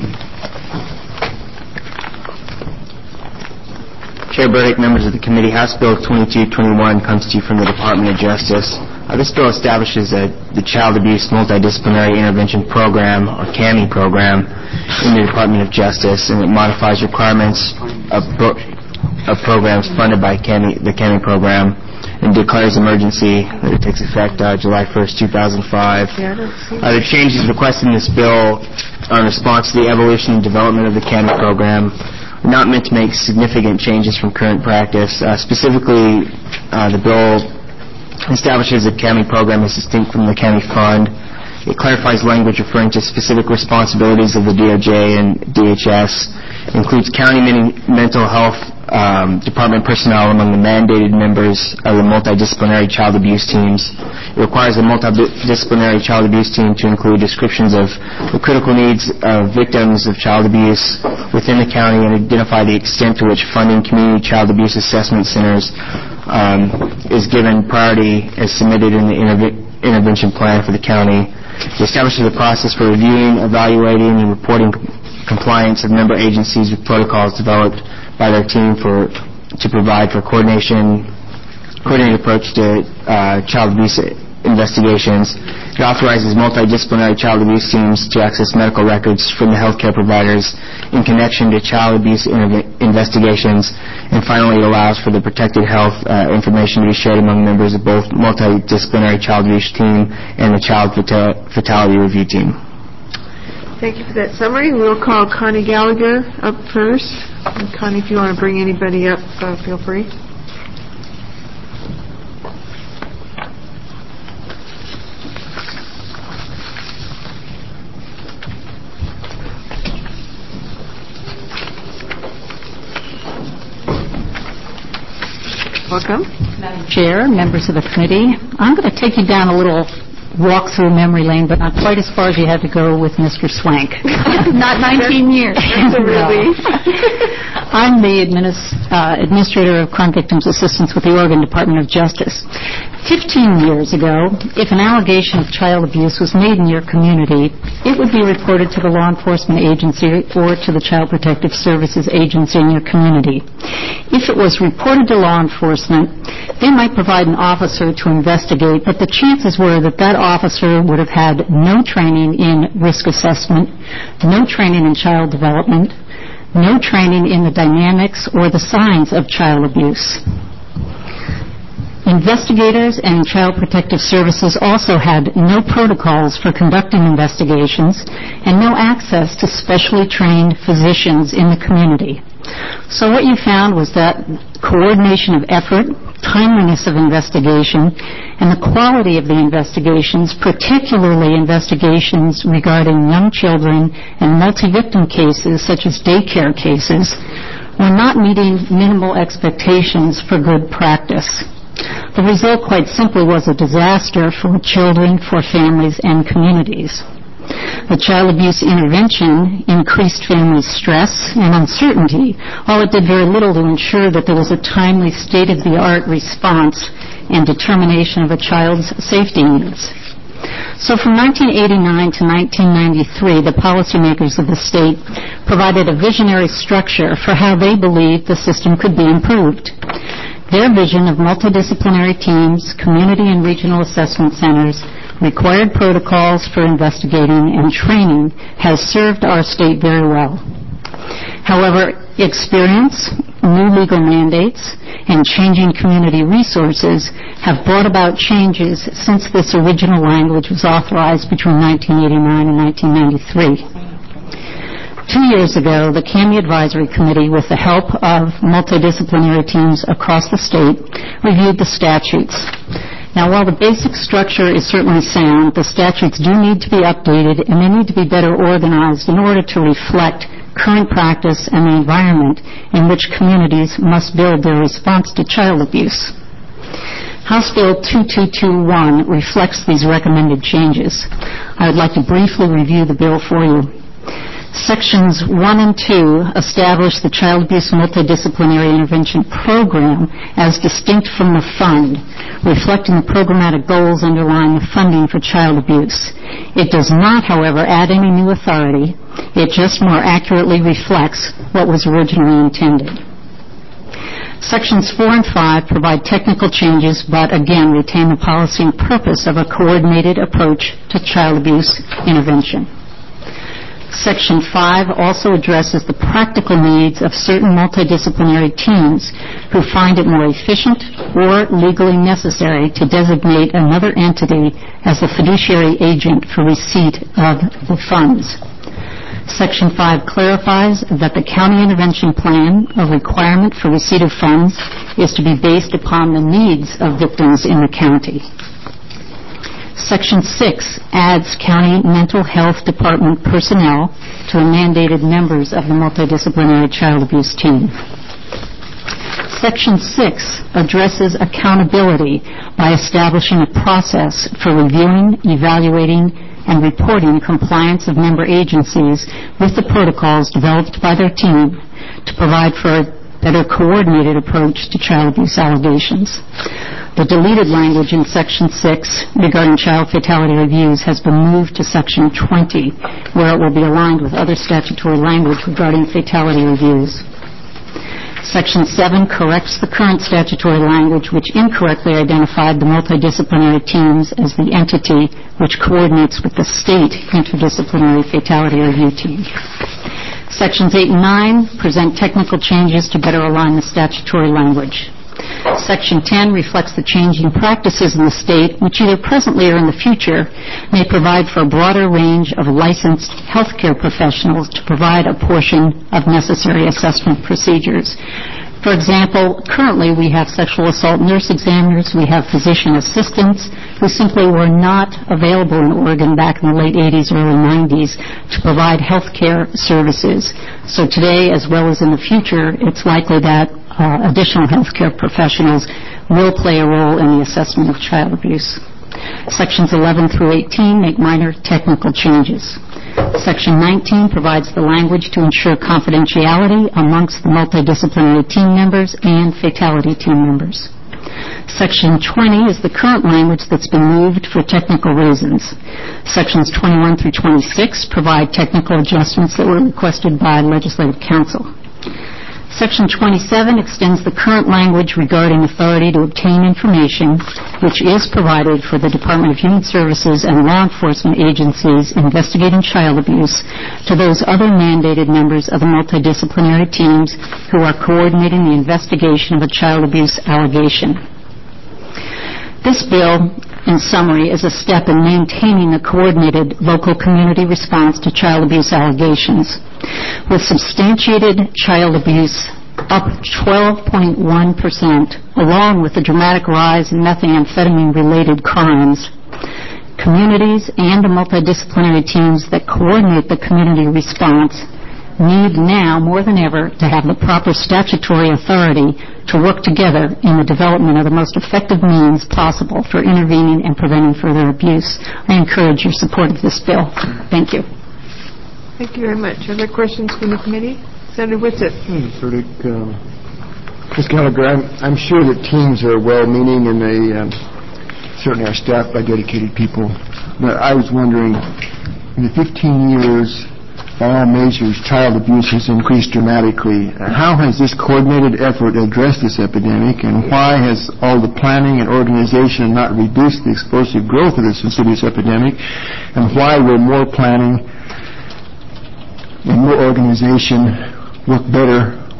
Chair Burdick, members of the committee, House Bill twenty-two twenty-one comes to you from the Department of Justice. Uh, this bill establishes a, the Child Abuse Multidisciplinary Intervention Program, or CAMI program, in the Department of Justice, and it modifies requirements of, pro- of programs funded by CAMI, the CAMI program, and declares emergency that it takes effect uh, July first, two thousand five. Yeah, I don't see uh, the changes requested in this bill are in response to the evolution and development of the CAMI program. We're not meant to make significant changes from current practice. Uh, specifically, uh, the bill establishes the CAMI program is distinct from the CAMI fund. It clarifies language referring to specific responsibilities of the D O J and D H S. It includes county men- mental health um, department personnel among the mandated members of the multidisciplinary child abuse teams. It requires a multidisciplinary child abuse team to include descriptions of the critical needs of victims of child abuse within the county and identify the extent to which funding community child abuse assessment centers um, is given priority as submitted in the interve- intervention plan for the county. It establishes a process for reviewing, evaluating, and reporting com- compliance of member agencies with protocols developed by their team for to provide for coordination, coordinated approach to uh, child abuse investigations. It authorizes multidisciplinary child abuse teams to access medical records from the healthcare providers in connection to child abuse interv- investigations. And finally, it allows for the protected health uh, information to be shared among members of both multidisciplinary child abuse team and the child fata- fatality review team. Thank you for that summary. We'll call Connie Gallagher up first. And Connie, if you want to bring anybody up, uh, feel free. Welcome. Madam Chair, members of the committee, I'm going to take you down a little walk through memory lane, but not quite as far as you had to go with Mister Swank. Not nineteen years. That's a relief. I'm the administ- uh, Administrator of Crime Victims Assistance with the Oregon Department of Justice. Fifteen years ago, if an allegation of child abuse was made in your community, it would be reported to the law enforcement agency or to the Child Protective Services agency in your community. If it was reported to law enforcement, they might provide an officer to investigate, but the chances were that that officer would have had no training in risk assessment, no training in child development, no training in the dynamics or the signs of child abuse. Investigators and Child Protective Services also had no protocols for conducting investigations and no access to specially trained physicians in the community. So what you found was that coordination of effort, timeliness of investigation, and the quality of the investigations, particularly investigations regarding young children and multi-victim cases such as daycare cases, were not meeting minimal expectations for good practice. The result, quite simply, was a disaster for children, for families, and communities. The child abuse intervention increased family stress and uncertainty, while it did very little to ensure that there was a timely state-of-the-art response and determination of a child's safety needs. So from nineteen eighty-nine to nineteen ninety-three, the policymakers of the state provided a visionary structure for how they believed the system could be improved. Their vision of multidisciplinary teams, community and regional assessment centers, required protocols for investigating, and training has served our state very well. However, experience, new legal mandates and changing community resources have brought about changes since this original language was authorized between nineteen eighty-nine and nineteen ninety-three. Two years ago, the C A M I Advisory Committee, with the help of multidisciplinary teams across the state, reviewed the statutes. Now, while the basic structure is certainly sound, the statutes do need to be updated and they need to be better organized in order to reflect current practice and the environment in which communities must build their response to child abuse. House Bill two two two one reflects these recommended changes. I would like to briefly review the bill for you. Sections one and two establish the Child Abuse Multidisciplinary Intervention Program as distinct from the fund, reflecting the programmatic goals underlying the funding for child abuse. It does not, however, add any new authority. It just more accurately reflects what was originally intended. Sections four and five provide technical changes, but again retain the policy and purpose of a coordinated approach to child abuse intervention. Section five also addresses the practical needs of certain multidisciplinary teams who find it more efficient or legally necessary to designate another entity as the fiduciary agent for receipt of the funds. Section five clarifies that the county intervention plan, a requirement for receipt of funds, is to be based upon the needs of victims in the county. Section six adds county mental health department personnel to the mandated members of the multidisciplinary child abuse team. Section six addresses accountability by establishing a process for reviewing, evaluating, and reporting compliance of member agencies with the protocols developed by their team to provide for a better coordinated approach to child abuse allegations. The deleted language in Section six regarding child fatality reviews has been moved to Section twenty, where it will be aligned with other statutory language regarding fatality reviews. Section seven corrects the current statutory language, which incorrectly identified the multidisciplinary teams as the entity which coordinates with the state interdisciplinary fatality review team. Sections eight and nine present technical changes to better align the statutory language. Section ten reflects the changing practices in the state, which either presently or in the future may provide for a broader range of licensed healthcare professionals to provide a portion of necessary assessment procedures. For example, currently we have sexual assault nurse examiners, we have physician assistants who simply were not available in Oregon back in the late eighties, early nineties to provide healthcare services. So today, as well as in the future, it's likely that uh, additional healthcare professionals will play a role in the assessment of child abuse. Sections eleven through eighteen make minor technical changes. Section nineteen provides the language to ensure confidentiality amongst the multidisciplinary team members and fatality team members. Section twenty is the current language that's been moved for technical reasons. Sections twenty-one through twenty-six provide technical adjustments that were requested by Legislative Council. Section twenty-seven extends the current language regarding authority to obtain information, which is provided for the Department of Human Services and law enforcement agencies investigating child abuse, to those other mandated members of the multidisciplinary teams who are coordinating the investigation of a child abuse allegation. This bill, in summary, is a step in maintaining a coordinated local community response to child abuse allegations. With substantiated child abuse up twelve point one percent, along with the dramatic rise in methamphetamine-related crimes, communities and the multidisciplinary teams that coordinate the community response need now more than ever to have the proper statutory authority to work together in the development of the most effective means possible for intervening and preventing further abuse. I encourage your support of this bill. Thank you. Thank you very much. Other questions from the committee? Senator Whitsitt. Hmm, Burdick, um, Miz Gallagher, I'm, I'm sure that teams are well-meaning and they um, certainly are staffed by dedicated people. But I was wondering, in the fifteen years, by all measures, child abuse has increased dramatically. How has this coordinated effort addressed this epidemic, and why has all the planning and organization not reduced the explosive growth of this insidious epidemic, and why will more planning and more organization work better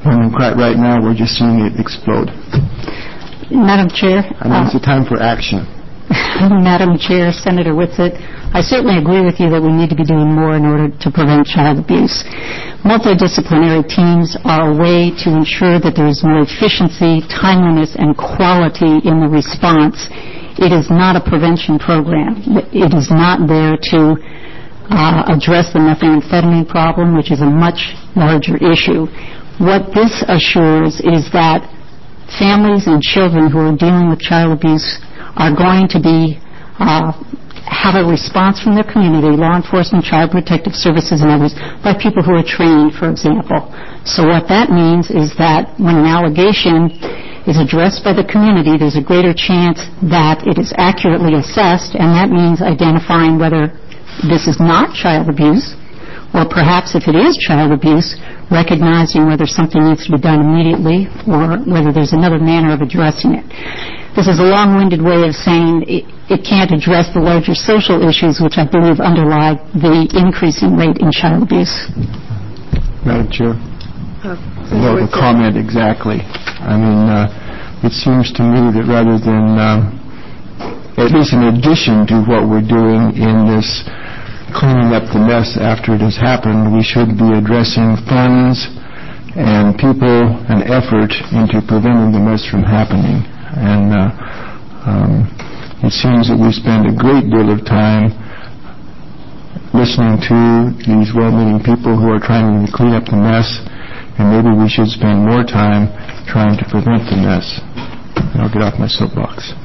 when quite right now we're just seeing it explode. Madam Chair. I mean, it's a time for action. Madam Chair, Senator Whitsitt, I certainly agree with you that we need to be doing more in order to prevent child abuse. Multidisciplinary teams are a way to ensure that there is more efficiency, timeliness, and quality in the response. It is not a prevention program. It is not there to uh, address the methamphetamine problem, which is a much larger issue. What this assures is that families and children who are dealing with child abuse are going to be uh, have a response from their community, law enforcement, child protective services, and others, by people who are trained, for example. So what that means is that when an allegation is addressed by the community, there's a greater chance that it is accurately assessed, and that means identifying whether this is not child abuse, or perhaps if it is child abuse, recognizing whether something needs to be done immediately or whether there's another manner of addressing it. This is a long-winded way of saying it, it can't address the larger social issues which I believe underlie the increasing rate in child abuse. Madam Chair, uh, well, the comment exactly. I mean, uh, it seems to me that rather than, um, at least in addition to what we're doing in this cleaning up the mess after it has happened, we should be addressing funds and people and effort into preventing the mess from happening. And uh, um, it seems that we spend a great deal of time listening to these well-meaning people who are trying to clean up the mess, and maybe we should spend more time trying to prevent the mess. And I'll get off my soapbox.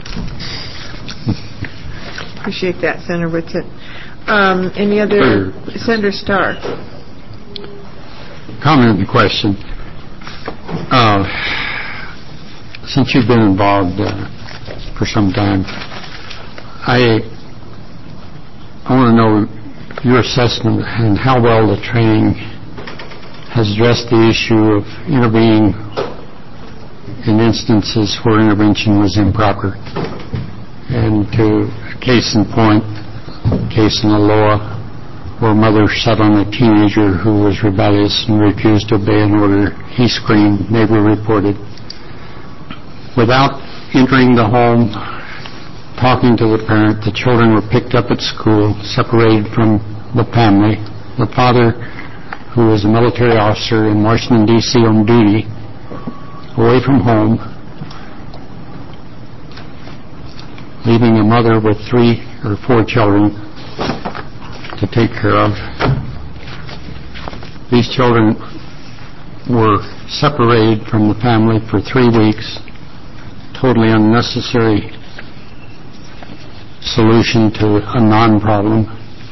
Appreciate that, Senator Whitsitt. Um, any other? Senator Starr. Comment on the question. Uh, since you've been involved uh, for some time, I I want to know your assessment and how well the training has addressed the issue of intervening in instances where intervention was improper. And to a case in point, case in Aloha, where a mother sat on a teenager who was rebellious and refused to obey an order. He screamed, neighbor reported. Without entering the home, talking to the parent, the children were picked up at school, separated from the family. The father, who was a military officer in Washington, D C on duty, away from home, leaving a mother with three or four children to take care of. These children were separated from the family for three weeks, totally unnecessary solution to a non-problem.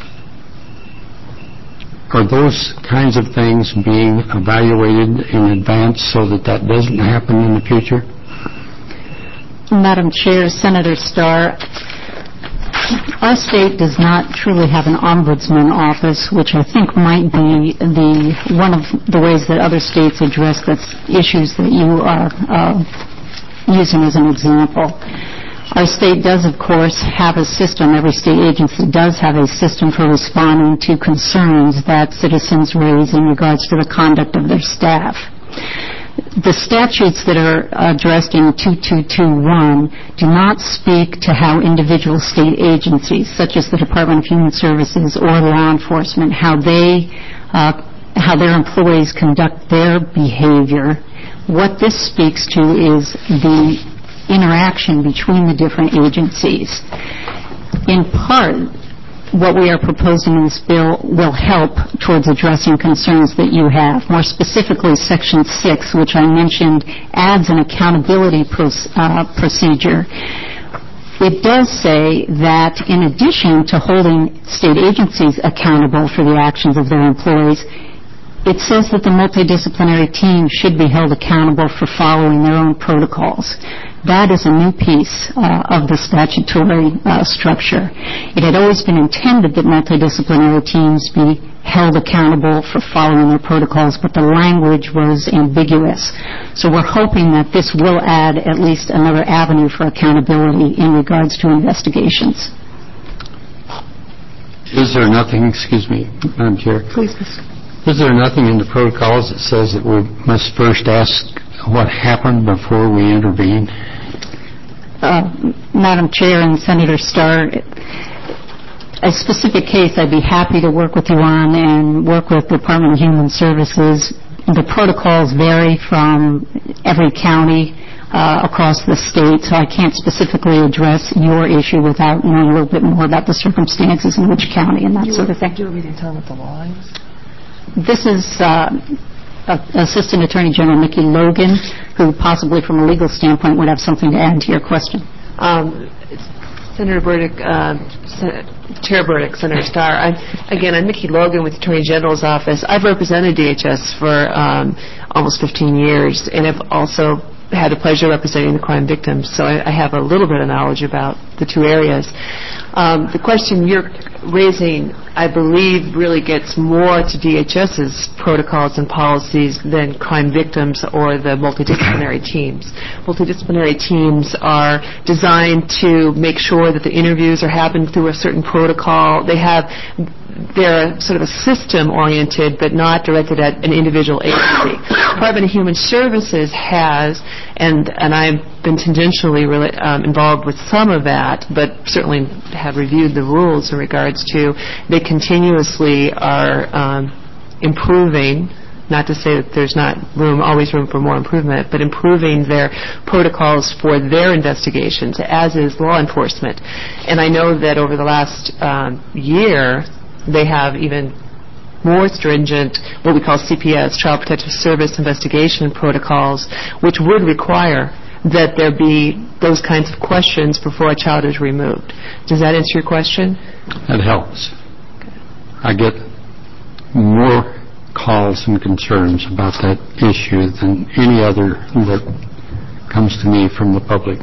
Are those kinds of things being evaluated in advance so that that doesn't happen in the future? Madam Chair, Senator Starr, our state does not truly have an ombudsman office, which I think might be the one of the ways that other states address the issues that you are uh, using as an example. Our state does, of course, have a system, every state agency does have a system for responding to concerns that citizens raise in regards to the conduct of their staff. The statutes that are addressed in two two two one do not speak to how individual state agencies, such as the Department of Human Services or law enforcement, how they, uh, how their employees conduct their behavior. What this speaks to is the interaction between the different agencies. In part, what we are proposing in this bill will help towards addressing concerns that you have. More specifically, Section six, which I mentioned, adds an accountability pro- uh, procedure. It does say that in addition to holding state agencies accountable for the actions of their employees, it says that the multidisciplinary team should be held accountable for following their own protocols. That is a new piece uh, of the statutory uh, structure. It had always been intended that multidisciplinary teams be held accountable for following their protocols, but the language was ambiguous. So we're hoping that this will add at least another avenue for accountability in regards to investigations. Is there nothing, excuse me, Madam Chair, Please. Is there nothing in the protocols that says that we must first ask what happened before we intervene? Uh, Madam Chair and Senator Starr, a specific case I'd be happy to work with you on and work with the Department of Human Services. The protocols vary from every county uh, across the state, so I can't specifically address your issue without knowing a little bit more about the circumstances in which county and that you sort of thing. Do you want me to tell what the law is? This is uh, Assistant Attorney General Mickey Logan, who possibly from a legal standpoint would have something to add to your question. Um, Senator Burdick, uh, Sen- Chair Burdick, Senator Starr. I'm, again, I'm Mickey Logan with the Attorney General's Office. I've represented D H S for um, almost fifteen years, and I've also had the pleasure of representing the crime victims, so I, I have a little bit of knowledge about the two areas. Um, the question you're raising, I believe, really gets more to DHS's protocols and policies than crime victims or the multidisciplinary teams. Multidisciplinary teams are designed to make sure that the interviews are happening through a certain protocol. They have they're sort of a system-oriented, but not directed at an individual agency. Department of Human Services has, and and I've been tangentially really, um, involved with some of that, but certainly have reviewed the rules in regards to they continuously are um, improving. Not to say that there's not room, always room for more improvement, but improving their protocols for their investigations, as is law enforcement. And I know that over the last um, year, they have even more stringent, what we call C P S, Child Protective Service investigation protocols, which would require that there be those kinds of questions before a child is removed. Does that answer your question? That helps. I get more calls and concerns about that issue than any other that comes to me from the public.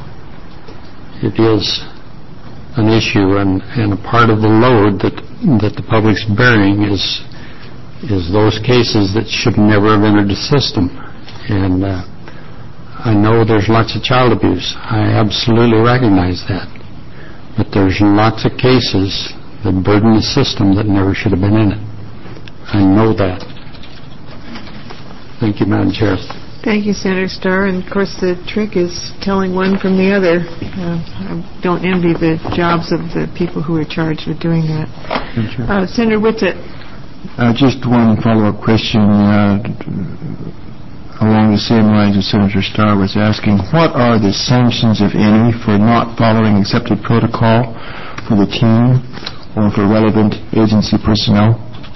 It is an issue, and, and a part of the load that that the public's bearing is is those cases that should never have entered the system. And uh, I know there's lots of child abuse. I absolutely recognize that. But there's lots of cases that burden the system that never should have been in it. I know that. Thank you, Madam Chair. Thank you, Senator Starr. And, of course, the trick is telling one from the other. Uh, I don't envy the jobs of the people who are charged with doing that. Uh, Senator Whitsitt. Uh, just one follow-up question uh, along the same lines as Senator Starr was asking. What are the sanctions, if any, for not following accepted protocol for the team or for relevant agency personnel?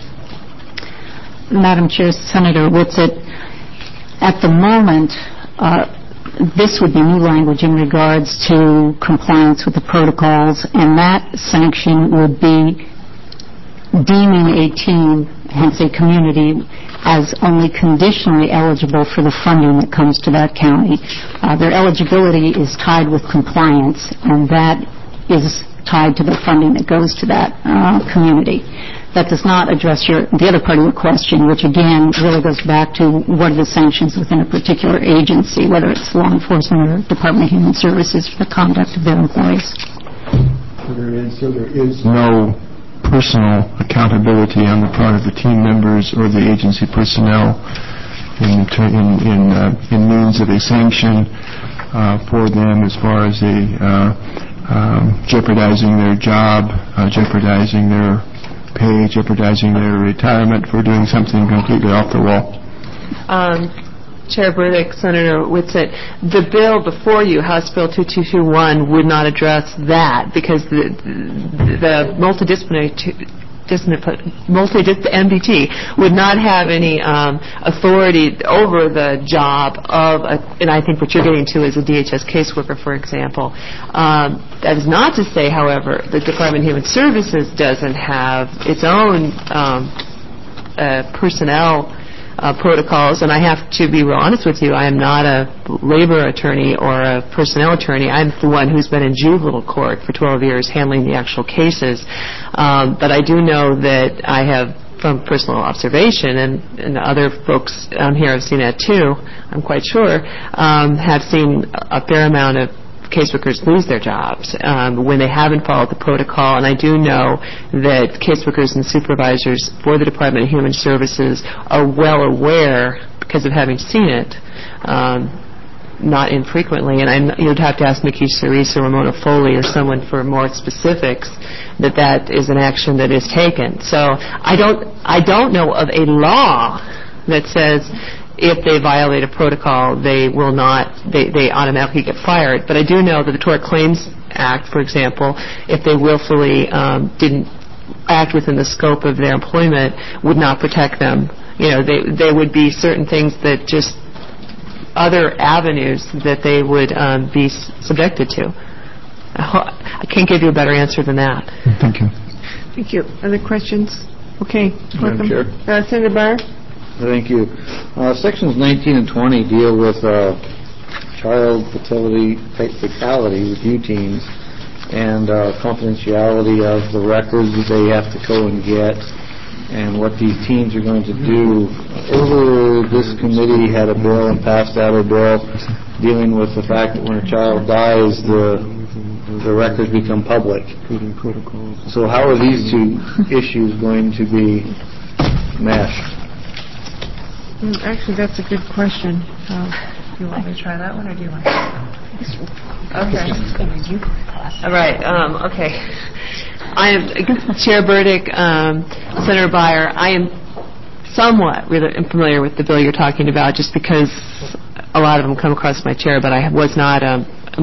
Madam Chair, Senator Whitsitt, at the moment, uh, this would be new language in regards to compliance with the protocols, and that sanction would be deeming a team, hence a community, as only conditionally eligible for the funding that comes to that county. Uh, their eligibility is tied with compliance, and that is tied to the funding that goes to that uh, community. That does not address your, the other part of your question, which again really goes back to what are the sanctions within a particular agency, whether it's law enforcement or Department of Human Services for the conduct of their employees. So there is, so there is no personal accountability on the part of the team members or the agency personnel in in in, uh, in means of a sanction uh, for them as far as a uh, um, jeopardizing their job, uh, jeopardizing their pay, jeopardizing their retirement for doing something completely off the wall. Um, Chair Burdick, Senator Whitsitt, the bill before you, House Bill two two two one, would not address that because the, the, the multidisciplinary t- multi the M D T would not have any um, authority over the job of, a, and I think what you're getting to is a D H S caseworker, for example. Um, that is not to say, however, the Department of Human Services doesn't have its own um, uh, personnel Uh, protocols, and I have to be real honest with you, I am not a labor attorney or a personnel attorney. I'm the one who's been in juvenile court for twelve years handling the actual cases. Um, but I do know that I have, from personal observation, and, and other folks um, here have seen that too, I'm quite sure, um, have seen a fair amount of caseworkers lose their jobs um, when they haven't followed the protocol. And I do know that caseworkers and supervisors for the Department of Human Services are well aware, because of having seen it, um, not infrequently, and I, you'd have to ask Mickey Cerise or Ramona Foley or someone for more specifics, that that is an action that is taken. So I don't, I don't know of a law that says if they violate a protocol, they will not, they, they automatically get fired. But I do know that the Tort Claims Act, for example, if they willfully um, didn't act within the scope of their employment, would not protect them. You know, they, there would be certain things that just other avenues that they would um, be s- subjected to. I, ho- I can't give you a better answer than that. Thank you. Thank you. Other questions? Okay. Madam Welcome. Chair. Uh, Senator Byer? Thank you. Uh, sections nineteen and twenty deal with uh, child fatality, fatality review teams and uh, confidentiality of the records that they have to go and get and what these teams are going to do. Earlier, this committee had a bill and passed out a bill dealing with the fact that when a child dies, the the records become public. So how are these two issues going to be meshed? Mm, actually, that's a good question. Uh, do you want me to try that one, or do you want to? Okay. All right. Um, okay. I am Chair Burdick, um, Senator Byer. I am somewhat really familiar with the bill you're talking about, just because a lot of them come across my chair, but I was not um,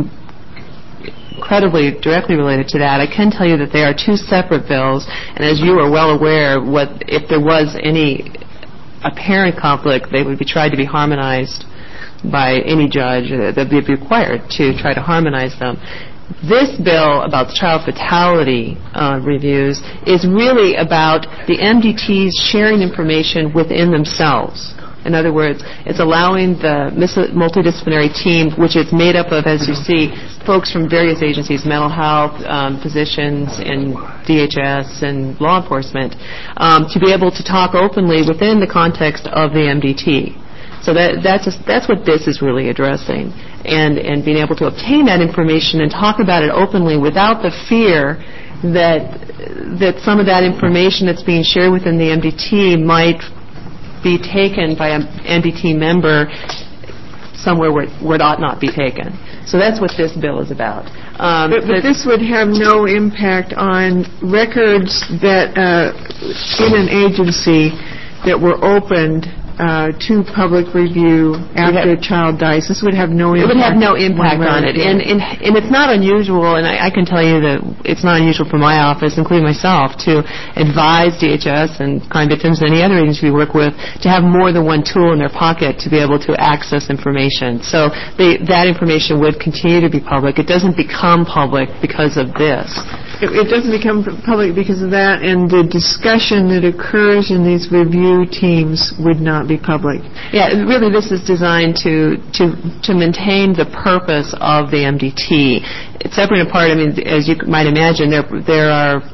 incredibly directly related to that. I can tell you that they are two separate bills, and as you are well aware, what if there was any apparent conflict, they would be tried to be harmonized by any judge. Uh, that would be required to try to harmonize them. This bill about child fatality uh, reviews is really about the M D Ts sharing information within themselves. In other words, it's allowing the multidisciplinary team, which is made up of, as you see, folks from various agencies, mental health, um, physicians, and D H S, and law enforcement, um, to be able to talk openly within the context of the M D T. So that, that's, just, that's what this is really addressing, and, and being able to obtain that information and talk about it openly without the fear that, that some of that information that's being shared within the M D T might be taken by an M D T member somewhere where, where it ought not be taken. So that's what this bill is about. Um, but, but this would have no impact on records that uh, in an agency that were opened uh, to public review after a child dies. This would have no impact. It would have no impact on it. And, and, and it's not unusual, and I, I can tell you that it's not unusual for my office, including myself, to advise D H S and crime victims and any other agency we work with to have more than one tool in their pocket to be able to access information. So they, that information would continue to be public. It doesn't become public because of this. It, it doesn't become public because of that, and the discussion that occurs in these review teams would not be public. Yeah, really this is designed to, to, to maintain the purpose of the M D T. It's separate and apart. I mean, as you might imagine, there, there are,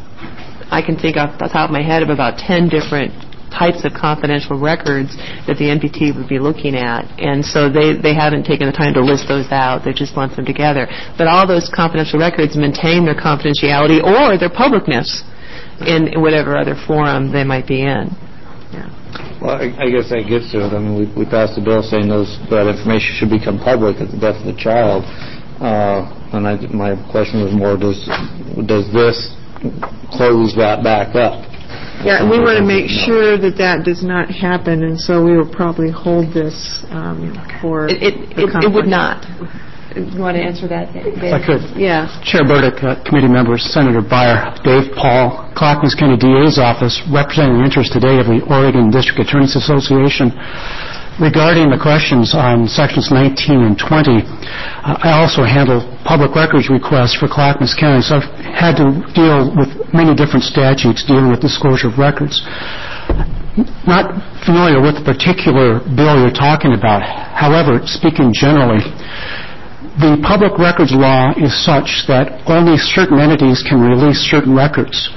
I can think off the top of my head of about ten different types of confidential records that the M D T would be looking at. And so they, they haven't taken the time to list those out. They just lump them together. But all those confidential records maintain their confidentiality or their publicness in, in whatever other forum they might be in. Yeah. Well, I, I guess that gets to it. I mean, we, we passed a bill saying those, that information should become public at the death of the child. Uh, and I, my question was more, does, does this close that back up? Yeah, and we want to make sure that that does not happen, and so we will probably hold this um, for It, it, it, it would not. You want to answer that, Dave? If I could. Yeah. Chair Burdick, uh, committee members, Senator Byer, Dave Paul, Clackamas County D A's office, representing the interest today of the Oregon District Attorneys Association. Regarding the questions on sections nineteen and twenty, uh, I also handle public records requests for Clackamas County, so I've had to deal with many different statutes dealing with disclosure of records. Not familiar with the particular bill you're talking about. However, speaking generally, the public records law is such that only certain entities can release certain records.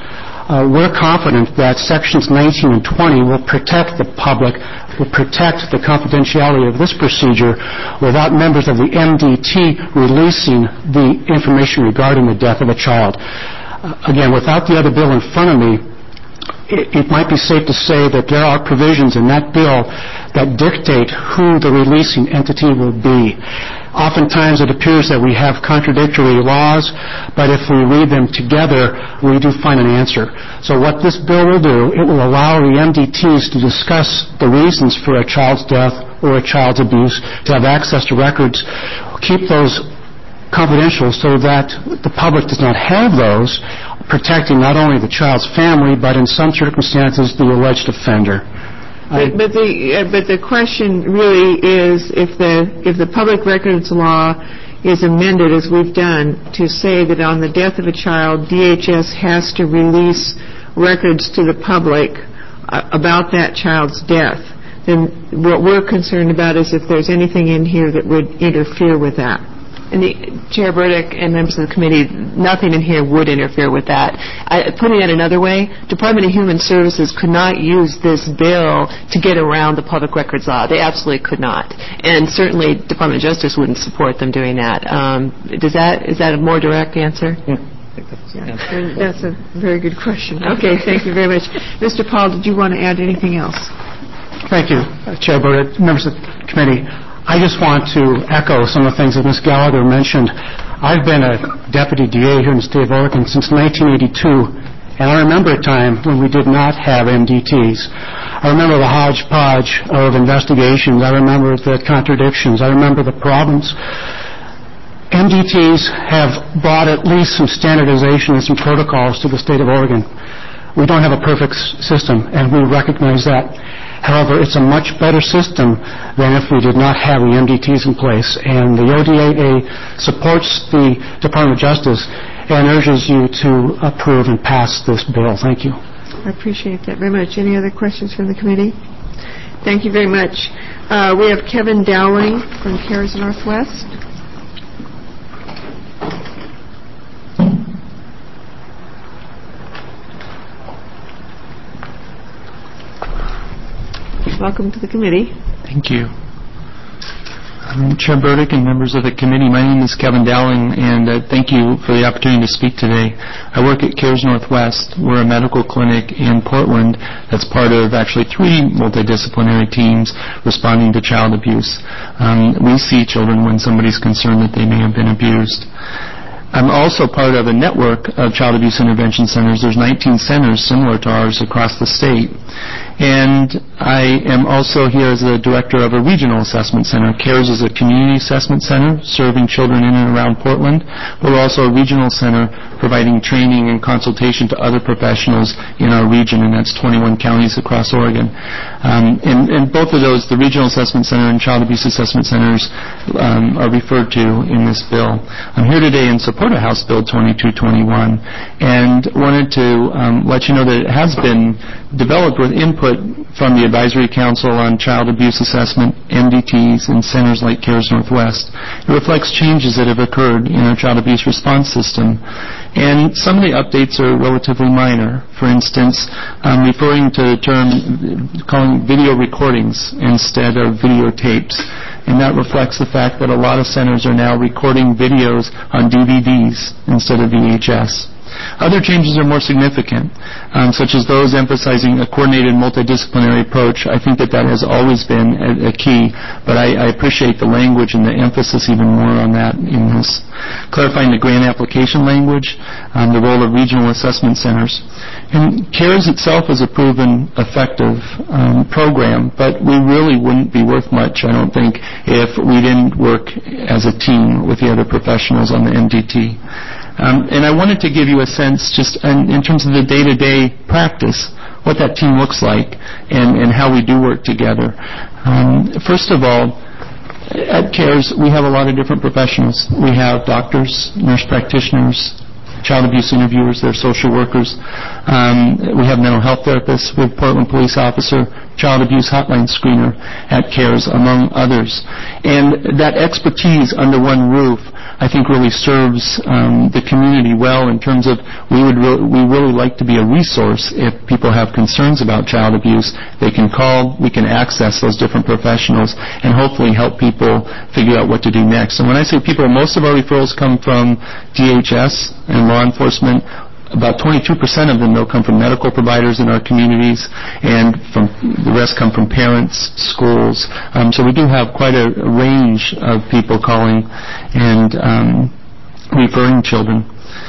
Uh, we're confident that Sections nineteen and twenty will protect the public, will protect the confidentiality of this procedure without members of the M D T releasing the information regarding the death of a child. Uh, again, without the other bill in front of me, it, it might be safe to say that there are provisions in that bill that dictate who the releasing entity will be. Oftentimes it appears that we have contradictory laws, but if we read them together, we do find an answer. So what this bill will do, it will allow the M D Ts to discuss the reasons for a child's death or a child's abuse, to have access to records, keep those confidential so that the public does not have those, protecting not only the child's family, but in some circumstances, the alleged offender. But, but the uh, but the question really is if the if the public records law is amended as we've done to say that on the death of a child, D H S has to release records to the public uh, about that child's death, then what we're concerned about is if there's anything in here that would interfere with that. And the, Chair Burdick and members of the committee, nothing in here would interfere with that. I, putting it another way, Department of Human Services could not use this bill to get around the public records law. They absolutely could not. And certainly Department of Justice wouldn't support them doing that. Um, does that is that a more direct answer? Yeah. Yeah, that's a very good question. Okay, thank you very much. Mister Paul, did you want to add anything else? Thank you, uh, Chair Burdick, members of the committee. I just want to echo some of the things that Miz Gallagher mentioned. I've been a deputy D A here in the state of Oregon since nineteen eighty-two, and I remember a time when we did not have M D Ts. I remember the hodgepodge of investigations. I remember the contradictions. I remember the problems. M D Ts have brought at least some standardization and some protocols to the state of Oregon. We don't have a perfect system, and we recognize that. However, it's a much better system than if we did not have the M D Ts in place. And the O D A A supports the Department of Justice and urges you to approve and pass this bill. Thank you. I appreciate that very much. Any other questions from the committee? Thank you very much. Uh, we have Kevin Dowling from CARES Northwest. Welcome to the committee. Thank you. Um, Chair Burdick and members of the committee, my name is Kevin Dowling, and uh, thank you for the opportunity to speak today. I work at CARES Northwest. We're a medical clinic in Portland that's part of actually three multidisciplinary teams responding to child abuse. Um, we see children when somebody's concerned that they may have been abused. I'm also part of a network of child abuse intervention centers. There's nineteen centers similar to ours across the state. And I am also here as the director of a regional assessment center. CARES is a community assessment center serving children in and around Portland. But we're also a regional center providing training and consultation to other professionals in our region, and that's twenty-one counties across Oregon. Um, and, and both of those, the regional assessment center and child abuse assessment centers, um, are referred to in this bill. I'm here today in support of House Bill twenty-two twenty-one and wanted to um, let you know that it has been developed with input from the Advisory Council on Child Abuse Assessment, M D Ts, and centers like CARES Northwest. It reflects changes that have occurred in our child abuse response system. And some of the updates are relatively minor. For instance, um, referring to the term, calling video recordings instead of videotapes. And that reflects the fact that a lot of centers are now recording videos on D V Ds instead of V H S. Other changes are more significant, um, such as those emphasizing a coordinated multidisciplinary approach. I think that that has always been a, a key, but I, I appreciate the language and the emphasis even more on that in this. Clarifying the grant application language, um, the role of regional assessment centers. And CARES itself is a proven effective um, program, but we really wouldn't be worth much, I don't think, if we didn't work as a team with the other professionals on the M D T. Um, and I wanted to give you a sense just in, in terms of the day-to-day practice, what that team looks like and, and how we do work together. Um, first of all, at CARES, we have a lot of different professionals. We have doctors, nurse practitioners, child abuse interviewers, they're social workers. Um, we have mental health therapists, we have Portland police officer, child abuse hotline screener at CARES, among others. And that expertise under one roof I think really serves um, the community well in terms of we would re- we really like to be a resource if people have concerns about child abuse. They can call, we can access those different professionals, and hopefully help people figure out what to do next. And when I say people, most of our referrals come from D H S and law enforcement. About twenty-two percent of them, though, come from medical providers in our communities, and from the rest come from parents, schools. Um, so we do have quite a, a range of people calling and um, referring children.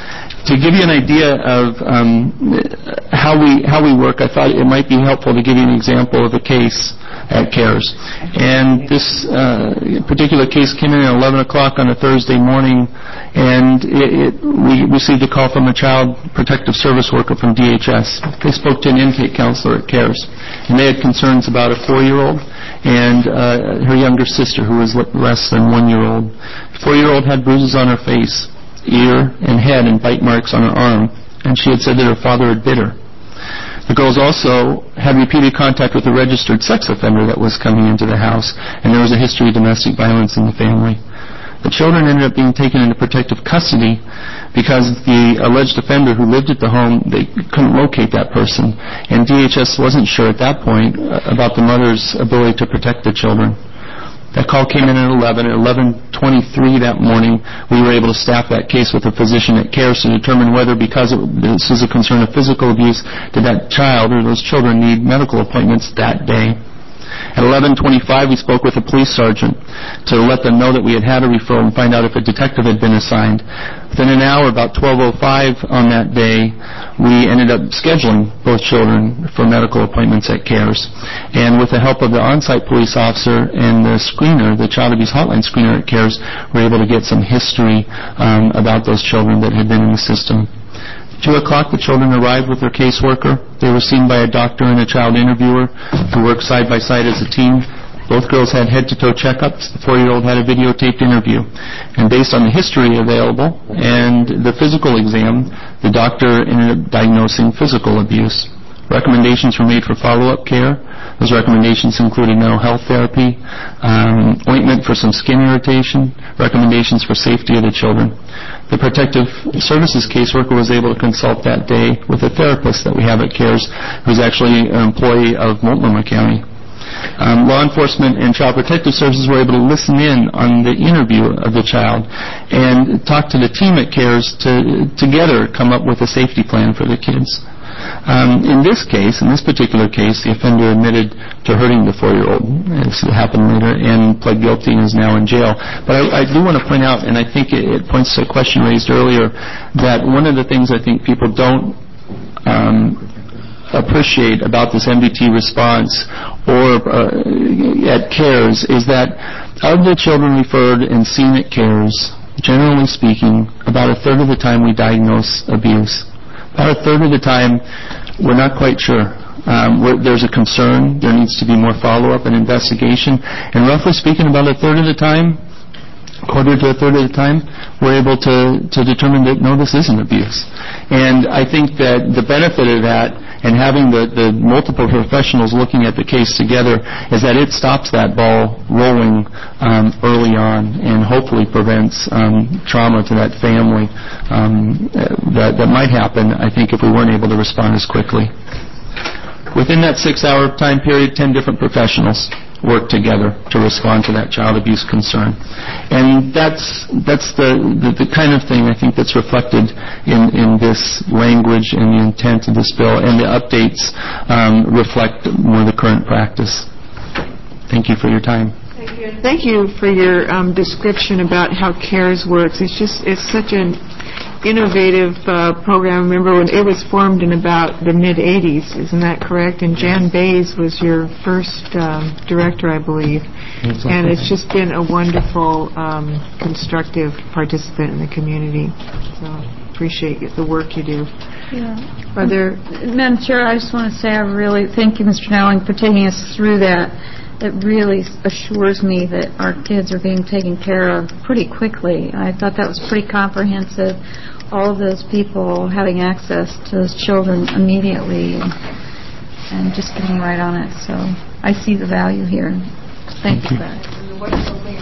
To give you an idea of um, how we how we work, I thought it might be helpful to give you an example of a case at CARES. And this uh, particular case came in at eleven o'clock on a Thursday morning, and it, it, we received a call from a child protective service worker from D H S. They spoke to an intake counselor at CARES, and they had concerns about a four-year-old and uh, her younger sister, who was less than one-year-old. The four-year-old had bruises on her face, ear, and head, and bite marks on her arm, and she had said that her father had bit her. The girls also had repeated contact with a registered sex offender that was coming into the house, and there was a history of domestic violence in the family. The children ended up being taken into protective custody because the alleged offender who lived at the home, they couldn't locate that person, and D H S wasn't sure at that point about the mother's ability to protect the children. That call came in at eleven. At eleven twenty-three that morning, we were able to staff that case with a physician at CARES to determine whether, because it, this is a concern of physical abuse, did that child or those children need medical appointments that day. At eleven twenty-five, we spoke with a police sergeant to let them know that we had had a referral and find out if a detective had been assigned. Within an hour, about twelve oh five on that day, we ended up scheduling both children for medical appointments at CARES. And with the help of the on-site police officer and the screener, the child abuse hotline screener at CARES, we were able to get some history um, about those children that had been in the system. Two o'clock, the children arrived with their caseworker. They were seen by a doctor and a child interviewer who worked side by side as a team. Both girls had head-to-toe checkups. The four-year-old had a videotaped interview. And based on the history available and the physical exam, the doctor ended up diagnosing physical abuse. Recommendations were made for follow-up care. Those recommendations included mental health therapy, um, ointment for some skin irritation, recommendations for safety of the children. The protective services caseworker was able to consult that day with a therapist that we have at CARES, who's actually an employee of Multnomah County. Um, law enforcement and child protective services were able to listen in on the interview of the child and talk to the team at CARES to together come up with a safety plan for the kids. Um, in this case, in this particular case, the offender admitted to hurting the four-year-old, as it happened later, and pled guilty and is now in jail. But I, I do want to point out, and I think it, it points to a question raised earlier, that one of the things I think people don't um, appreciate about this M D T response or uh, at CARES is that of the children referred and seen at CARES, generally speaking, about a third of the time we diagnose abuse. About a third of the time, we're not quite sure. Um, there's a concern. There needs to be more follow-up and investigation. And roughly speaking, about a third of the time, quarter to a third of the time, we're able to, to determine that, no, this isn't abuse. And I think that the benefit of that and having the, the multiple professionals looking at the case together is that it stops that ball rolling um, early on and hopefully prevents um, trauma to that family um, that, that might happen, I think, if we weren't able to respond as quickly. Within that six-hour time period, ten different professionals work together to respond to that child abuse concern. And that's that's the, the, the kind of thing I think that's reflected in, in this language and the intent of this bill, and the updates um, reflect more the current practice. Thank you for your time. Thank you. Thank you for your um, description about how CARES works. It's just, it's such an innovative uh, program. Remember when it was formed in about the mid-eighties, isn't that correct? And Jan Bays was your first um, director, I believe. Exactly. And it's just been a wonderful, um, constructive participant in the community. So appreciate the work you do. Yeah. Are there... Madam Chair, I just want to say I really thank you, Mister Dowling, for taking us through that. It really assures me that our kids are being taken care of pretty quickly. I thought that was pretty comprehensive. All of those people having access to those children immediately and, and just getting right on it. So I see the value here. Thank, Thank you for that. The wonderful thing about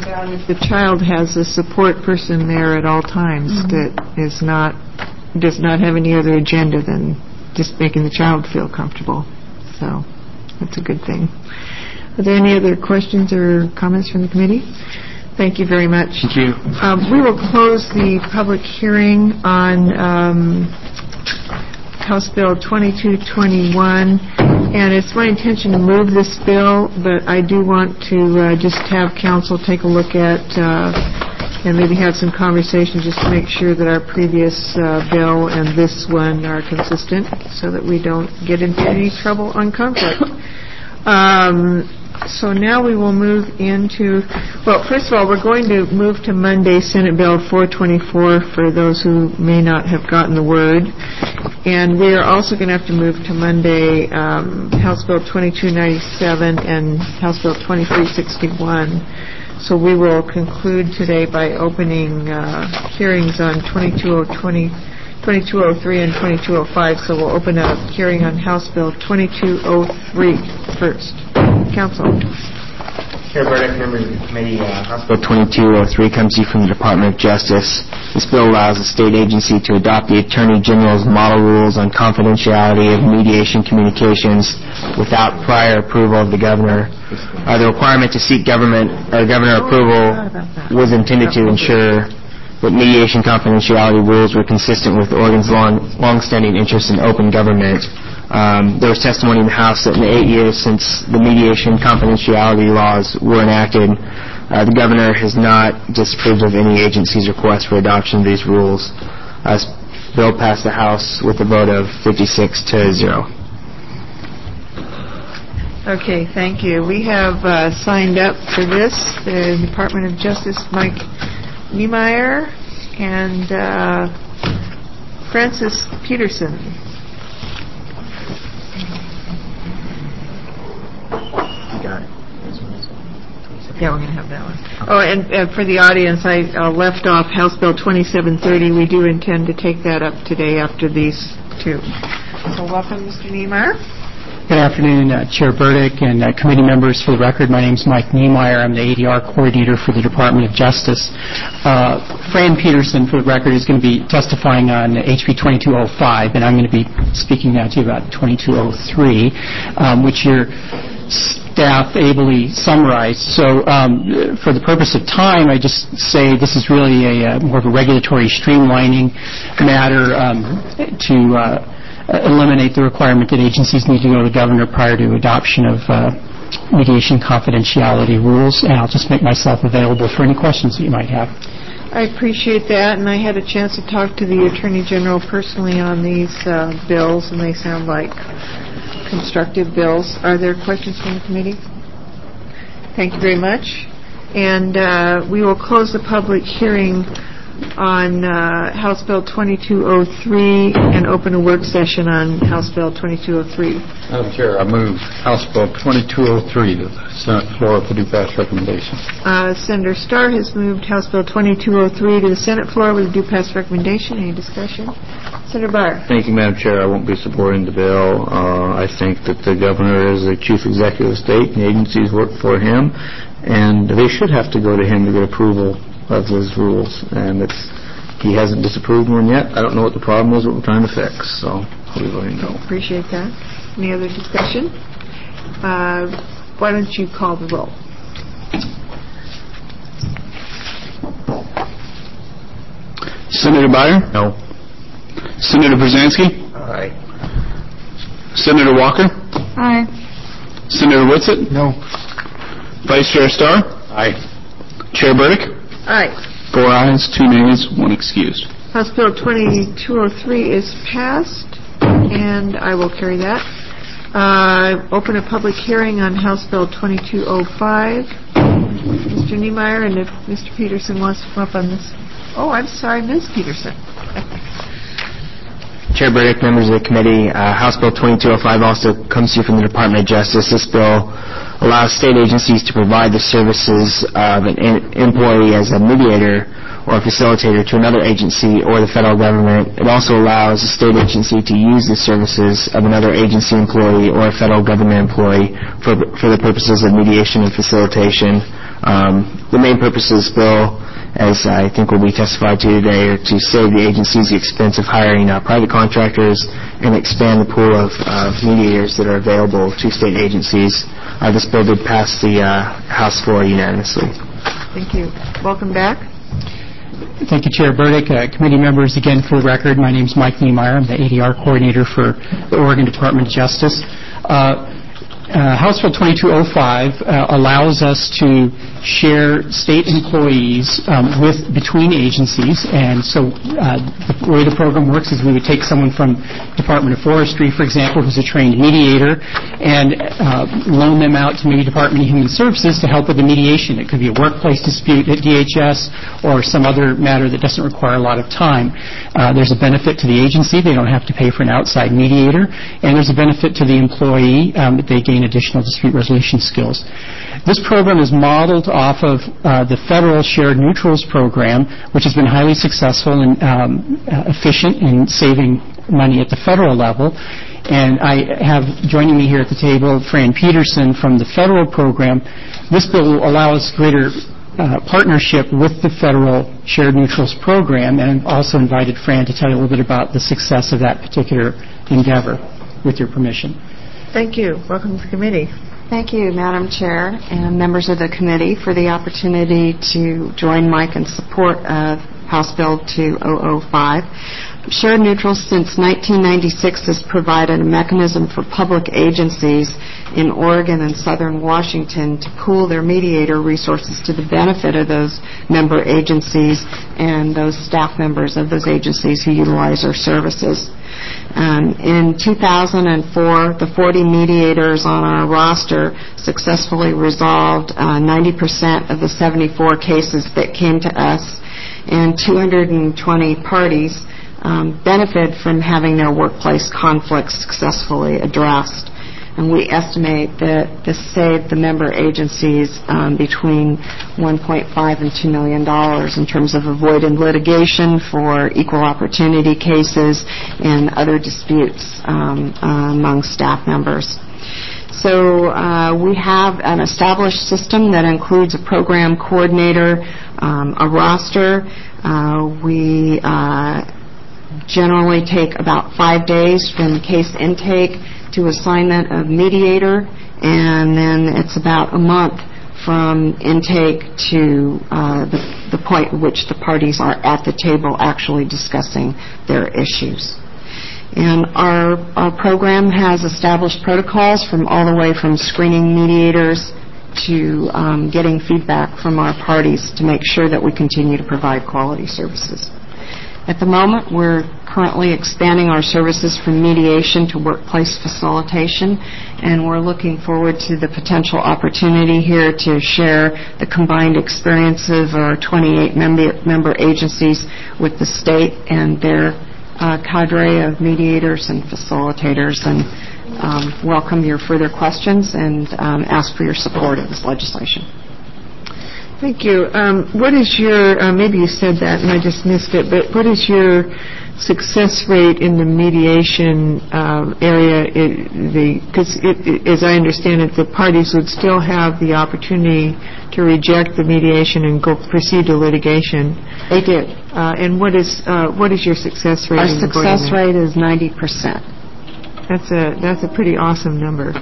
And if the child has a support person there at all times that is not, does not have any other agenda than just making the child feel comfortable. So that's a good thing. Are there any other questions or comments from the committee? Thank you very much. Thank you. Um, we will close the public hearing on um, House Bill twenty-two twenty-one, and it's my intention to move this bill, but I do want to uh, just have council take a look at uh, and maybe have some conversation just to make sure that our previous uh, bill and this one are consistent so that we don't get into any trouble on conflict. Um, So now we will move into, well, first of all, we're going to move to Monday, Senate Bill four twenty-four, for those who may not have gotten the word. And we are also going to have to move to Monday, um, House Bill twenty-two ninety-seven and House Bill twenty-three sixty-one. So we will conclude today by opening uh, hearings on twenty-two oh three and twenty-two oh five. So we'll open a hearing on House Bill twenty-two oh three first. Council. Chair Burdick, members of the committee, uh, House Bill twenty-two oh three comes to you from the Department of Justice. This bill allows the state agency to adopt the Attorney General's model rules on confidentiality of mediation communications without prior approval of the governor. Uh, the requirement to seek government or governor approval was intended to ensure that mediation confidentiality rules were consistent with Oregon's long, long-standing interest in open government. Um, there was testimony in the House that in the eight years since the mediation confidentiality laws were enacted, uh, the governor has not disapproved of any agency's request for adoption of these rules. Uh, this bill passed the House with a vote of fifty-six to zero. Okay, thank you. We have uh, signed up for this, the Department of Justice, Mike Niemeyer and uh, Francis Peterson. Got it. Yeah, we're going to have that one. Oh, and uh, for the audience, I uh, left off House Bill twenty-seven thirty. We do intend to take that up today after these two. So welcome, Mister Niemeyer. Good afternoon, uh, Chair Burdick and uh, committee members. For the record, my name is Mike Niemeyer. I'm the A D R coordinator for the Department of Justice. Uh, Fran Peterson, for the record, is going to be testifying on H B twenty-two oh five, and I'm going to be speaking now to you about twenty-two oh three, um, which your staff ably summarized. So um, for the purpose of time, I just say this is really a, a more of a regulatory streamlining matter um, to uh, eliminate the requirement that agencies need to go to the governor prior to adoption of uh, mediation confidentiality rules, and I'll just make myself available for any questions that you might have. I appreciate that, and I had a chance to talk to the Attorney General personally on these uh, bills, and they sound like constructive bills. Are there questions from the committee? Thank you very much. And uh, we will close the public hearing on uh, House Bill twenty-two oh three and open a work session on House Bill twenty-two oh three. Madam Chair, I move House Bill twenty-two oh three to the Senate floor for due pass recommendation. Uh, Senator Starr has moved House Bill twenty-two oh three to the Senate floor with a due pass recommendation. Any discussion? Senator Barr. Thank you, Madam Chair. I won't be supporting the bill. Uh, I think that the governor is the chief executive of the state, and the agencies work for him, and they should have to go to him to get approval of those rules, and it's, he hasn't disapproved one yet. I don't know what the problem is, what we're trying to fix, so I'll be voting no. Appreciate that. Any other discussion? Uh, why don't you call the roll? Senator Byer? No. Senator Brzezinski? Aye. Senator Walker? Aye. Senator Whitsitt? No. Vice Chair Starr? Aye. Chair Burdick? Aye. Four ayes, two nays, one excused. House Bill twenty-two oh three is passed, and I will carry that. Uh, open a public hearing on House Bill twenty-two oh five. Mister Niemeyer, and if Mister Peterson wants to come up on this. Oh, I'm sorry, Miz Peterson. Chair Burdick, members of the committee, uh, House Bill twenty-two oh five also comes to you from the Department of Justice. This bill allows state agencies to provide the services of an in- employee as a mediator or a facilitator to another agency or the federal government. It also allows a state agency to use the services of another agency employee or a federal government employee for, for the purposes of mediation and facilitation. Um, the main purpose of this bill, as I think will be testified to today, are to save the agencies the expense of hiring uh, private contractors and expand the pool of uh, mediators that are available to state agencies. Uh, this bill did pass the uh, House floor unanimously. Thank you. Welcome back. Thank you, Chair Burdick. Uh, committee members, again, for the record, my name is Mike Niemeyer. I'm the A D R coordinator for the Oregon Department of Justice. Uh, Uh, House Bill twenty-two oh five uh, allows us to share state employees um, with between agencies, and so uh, the way the program works is we would take someone from Department of Forestry, for example, who's a trained mediator, and uh, loan them out to maybe Department of Human Services to help with the mediation. It could be a workplace dispute at D H S or some other matter that doesn't require a lot of time. Uh, there's a benefit to the agency. They don't have to pay for an outside mediator, and there's a benefit to the employee um, that they gain additional dispute resolution skills. This program is modeled off of uh, the federal Shared Neutrals program, which has been highly successful and um, uh, efficient in saving money at the federal level. And I have joining me here at the table Fran Peterson from the federal program. This bill will allow us greater uh, partnership with the federal Shared Neutrals program, and I've also invited Fran to tell you a little bit about the success of that particular endeavor, with your permission. Thank you. Welcome to the committee. Thank you, Madam Chair and members of the committee, for the opportunity to join Mike in support of House Bill two thousand five. Shared Neutrals since nineteen ninety-six has provided a mechanism for public agencies in Oregon and southern Washington to pool their mediator resources to the benefit of those member agencies and those staff members of those agencies who utilize our services. Um, in two thousand four, the forty mediators on our roster successfully resolved uh, ninety percent of the seventy-four cases that came to us, and two hundred twenty parties um, benefit from having their workplace conflicts successfully addressed. And we estimate that this saved the member agencies um, between one point five and two million dollars in terms of avoided litigation for equal opportunity cases and other disputes um, uh, among staff members. So uh, we have an established system that includes a program coordinator, um, a roster. Uh, we uh, generally take about five days from case intake to assignment of mediator, and then it's about a month from intake to uh, the, the point at which the parties are at the table actually discussing their issues. And our, our program has established protocols from all the way from screening mediators to um, getting feedback from our parties to make sure that we continue to provide quality services. At the moment, we're currently expanding our services from mediation to workplace facilitation, and we're looking forward to the potential opportunity here to share the combined experience of our twenty-eight member, member agencies with the state and their uh, cadre of mediators and facilitators, and um, welcome your further questions and um, ask for your support of this legislation. Thank you. Um, what is your, uh, maybe you said that and I just missed it, but what is your success rate in the mediation um, area? Because as I understand it, the parties would still have the opportunity to reject the mediation and go proceed to litigation. They do. Uh, and what is uh, what is your success rate? Our success rate is ninety percent. That's a that's a pretty awesome number.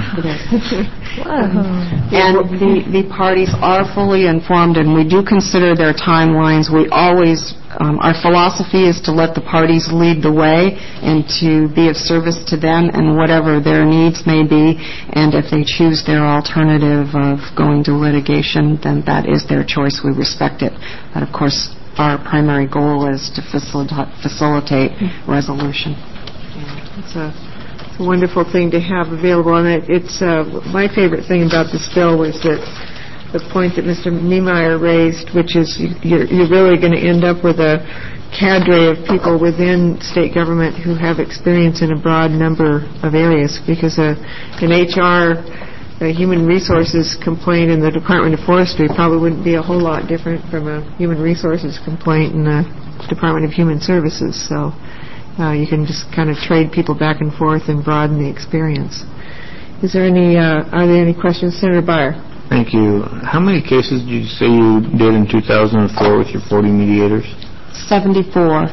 And the, the parties are fully informed, and we do consider their timelines. We always, um, our philosophy is to let the parties lead the way and to be of service to them and whatever their needs may be. And if they choose their alternative of going to litigation, then that is their choice. We respect it. But of course, our primary goal is to facilitate, facilitate resolution. Yeah, it's a It's a wonderful thing to have available, and it, it's uh, my favorite thing about this bill was that the point that Mister Niemeyer raised, which is you're, you're really going to end up with a cadre of people within state government who have experience in a broad number of areas, because a, an H R, a human resources complaint in the Department of Forestry probably wouldn't be a whole lot different from a human resources complaint in the Department of Human Services. So Uh, you can just kind of trade people back and forth and broaden the experience. Is there any? Uh, are there any questions, Senator Beyer? Thank you. How many cases did you say you did in two thousand four with your forty mediators? seventy-four.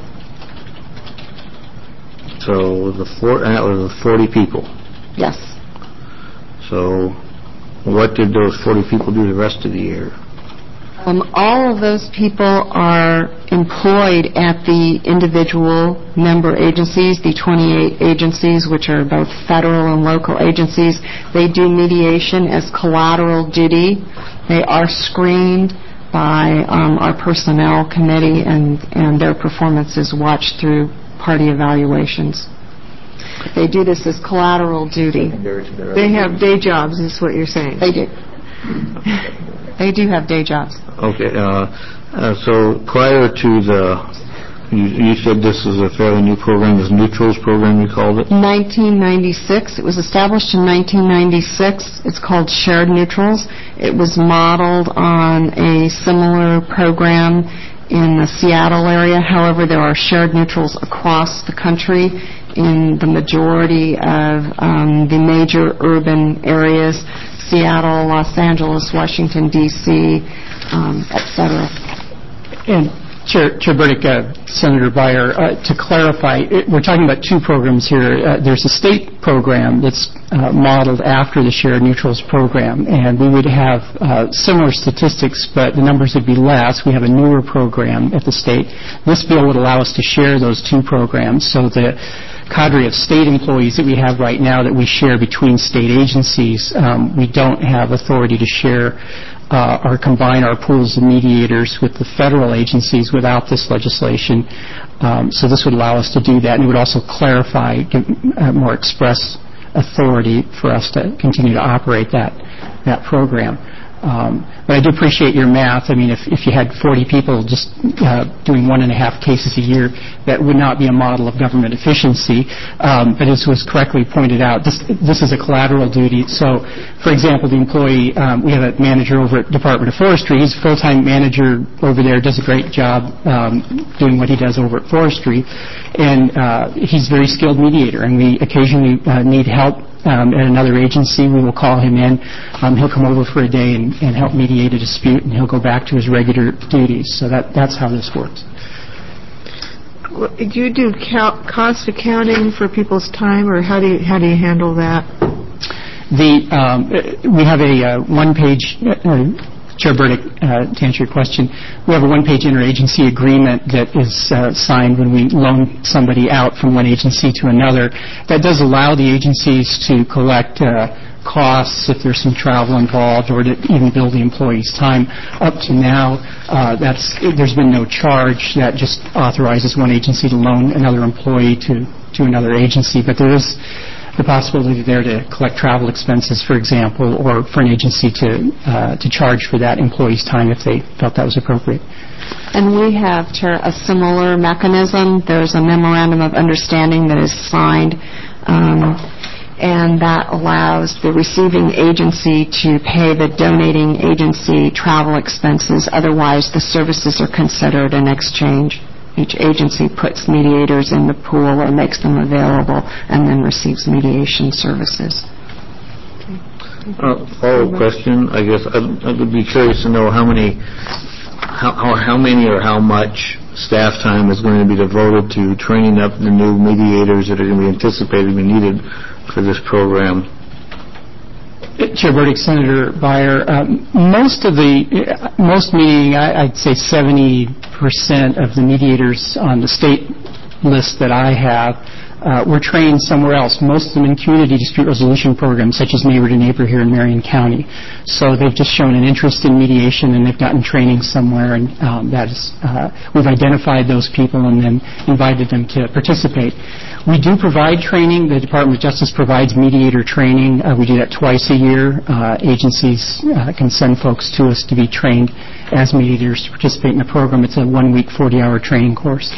So the four, that was forty people. Yes. So what did those forty people do the rest of the year? Um, all of those people are employed at the individual member agencies, the twenty-eight agencies, which are both federal and local agencies. They do mediation as collateral duty. They are screened by um, our personnel committee, and, and their performance is watched through party evaluations. They do this as collateral duty. They have day jobs, is what you're saying. They do. They do have day jobs. Okay. Uh, uh, so prior to the, you, you said this is a fairly new program, this Neutrals program you called it? nineteen ninety-six. It was established in nineteen ninety-six. It's called Shared Neutrals. It was modeled on a similar program in the Seattle area. However, there are shared neutrals across the country in the majority of um, the major urban areas, Seattle, Los Angeles, Washington, D C, um, et cetera. And Chair, Chair Burdick, uh, Senator Beyer, uh, to clarify, it, we're talking about two programs here. Uh, there's a state program that's uh, modeled after the Shared Neutrals program, and we would have uh, similar statistics, but the numbers would be less. We have a newer program at the state. This bill would allow us to share those two programs, so the cadre of state employees that we have right now that we share between state agencies, um, we don't have authority to share uh, or combine our pools of mediators with the federal agencies without this legislation. Um, so this would allow us to do that, and it would also clarify, give uh, more express authority for us to continue to operate that that program. Um, but I do appreciate your math. I mean, if, if you had forty people just uh, doing one and a half cases a year, that would not be a model of government efficiency. Um, but as was correctly pointed out, this this is a collateral duty. So, for example, the employee, um, we have a manager over at Department of Forestry. He's a full-time manager over there, does a great job um, doing what he does over at Forestry. And uh, he's a very skilled mediator, and we occasionally uh, need help Um, at another agency. We will call him in. Um, he'll come over for a day and, and help mediate a dispute, and he'll go back to his regular duties. So that, that's how this works. Well, do you do cal- cost accounting for people's time, or how do you, how do you handle that? The um, we have a uh, one-page. Uh, Chair Burdick, uh, to answer your question, we have a one-page interagency agreement that is uh, signed when we loan somebody out from one agency to another. That does allow the agencies to collect uh, costs if there's some travel involved, or to even bill the employee's time. Up to now, uh, that's there's been no charge. That just authorizes one agency to loan another employee to, to another agency. But there is the possibility there to collect travel expenses, for example, or for an agency to uh, to charge for that employee's time if they felt that was appropriate. And we have, Chair, a similar mechanism. There's a memorandum of understanding that is signed, um, and that allows the receiving agency to pay the donating agency travel expenses. Otherwise, the services are considered an exchange. Each agency puts mediators in the pool or makes them available and then receives mediation services. Uh, follow-up question, I guess. I, I would be curious to know how many, how, how, how many or how much staff time is going to be devoted to training up the new mediators that are going to be anticipated to be needed for this program. Chair Burdick, Senator Beyer, um, most of the, uh, most meaning, I, I'd say seventy percent of the mediators on the state list that I have uh, were trained somewhere else, most of them in community dispute resolution programs such as Neighbor to Neighbor here in Marion County. So they've just shown an interest in mediation, and they've gotten training somewhere, and um, that is, uh, we've identified those people and then invited them to participate. We do provide training. The Department of Justice provides mediator training. Uh, we do that twice a year. Uh, agencies uh, can send folks to us to be trained as mediators to participate in the program. It's a one-week, forty-hour training course.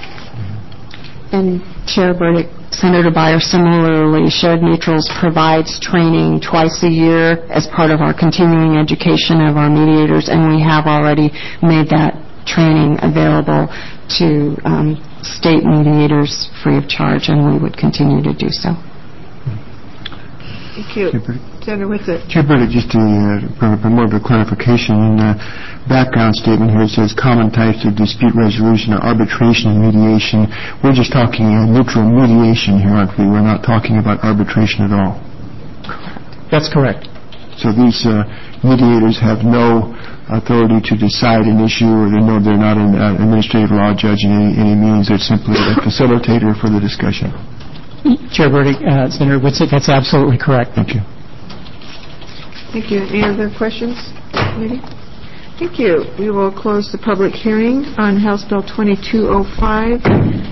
And Chair Burdick, Senator Beyer, similarly, Shared Neutrals provides training twice a year as part of our continuing education of our mediators, and we have already made that training available to um, state mediators free of charge, and we would continue to do so. Thank you. Senator Whitsitt. Chair Burdick, just to, uh, for, for more of a clarification, in the background statement here it says common types of dispute resolution are arbitration and mediation. We're just talking uh, neutral mediation here, aren't we? We're not talking about arbitration at all. That's correct. So these uh, mediators have no authority to decide an issue, or they know they're not an uh, administrative law judge in any, any means. They're simply a facilitator for the discussion. Chair Burdick, uh, Senator Whitsitt, that's absolutely correct. Thank you. Thank you. Any other questions, committee? Thank you. We will close the public hearing on House Bill twenty-two oh five,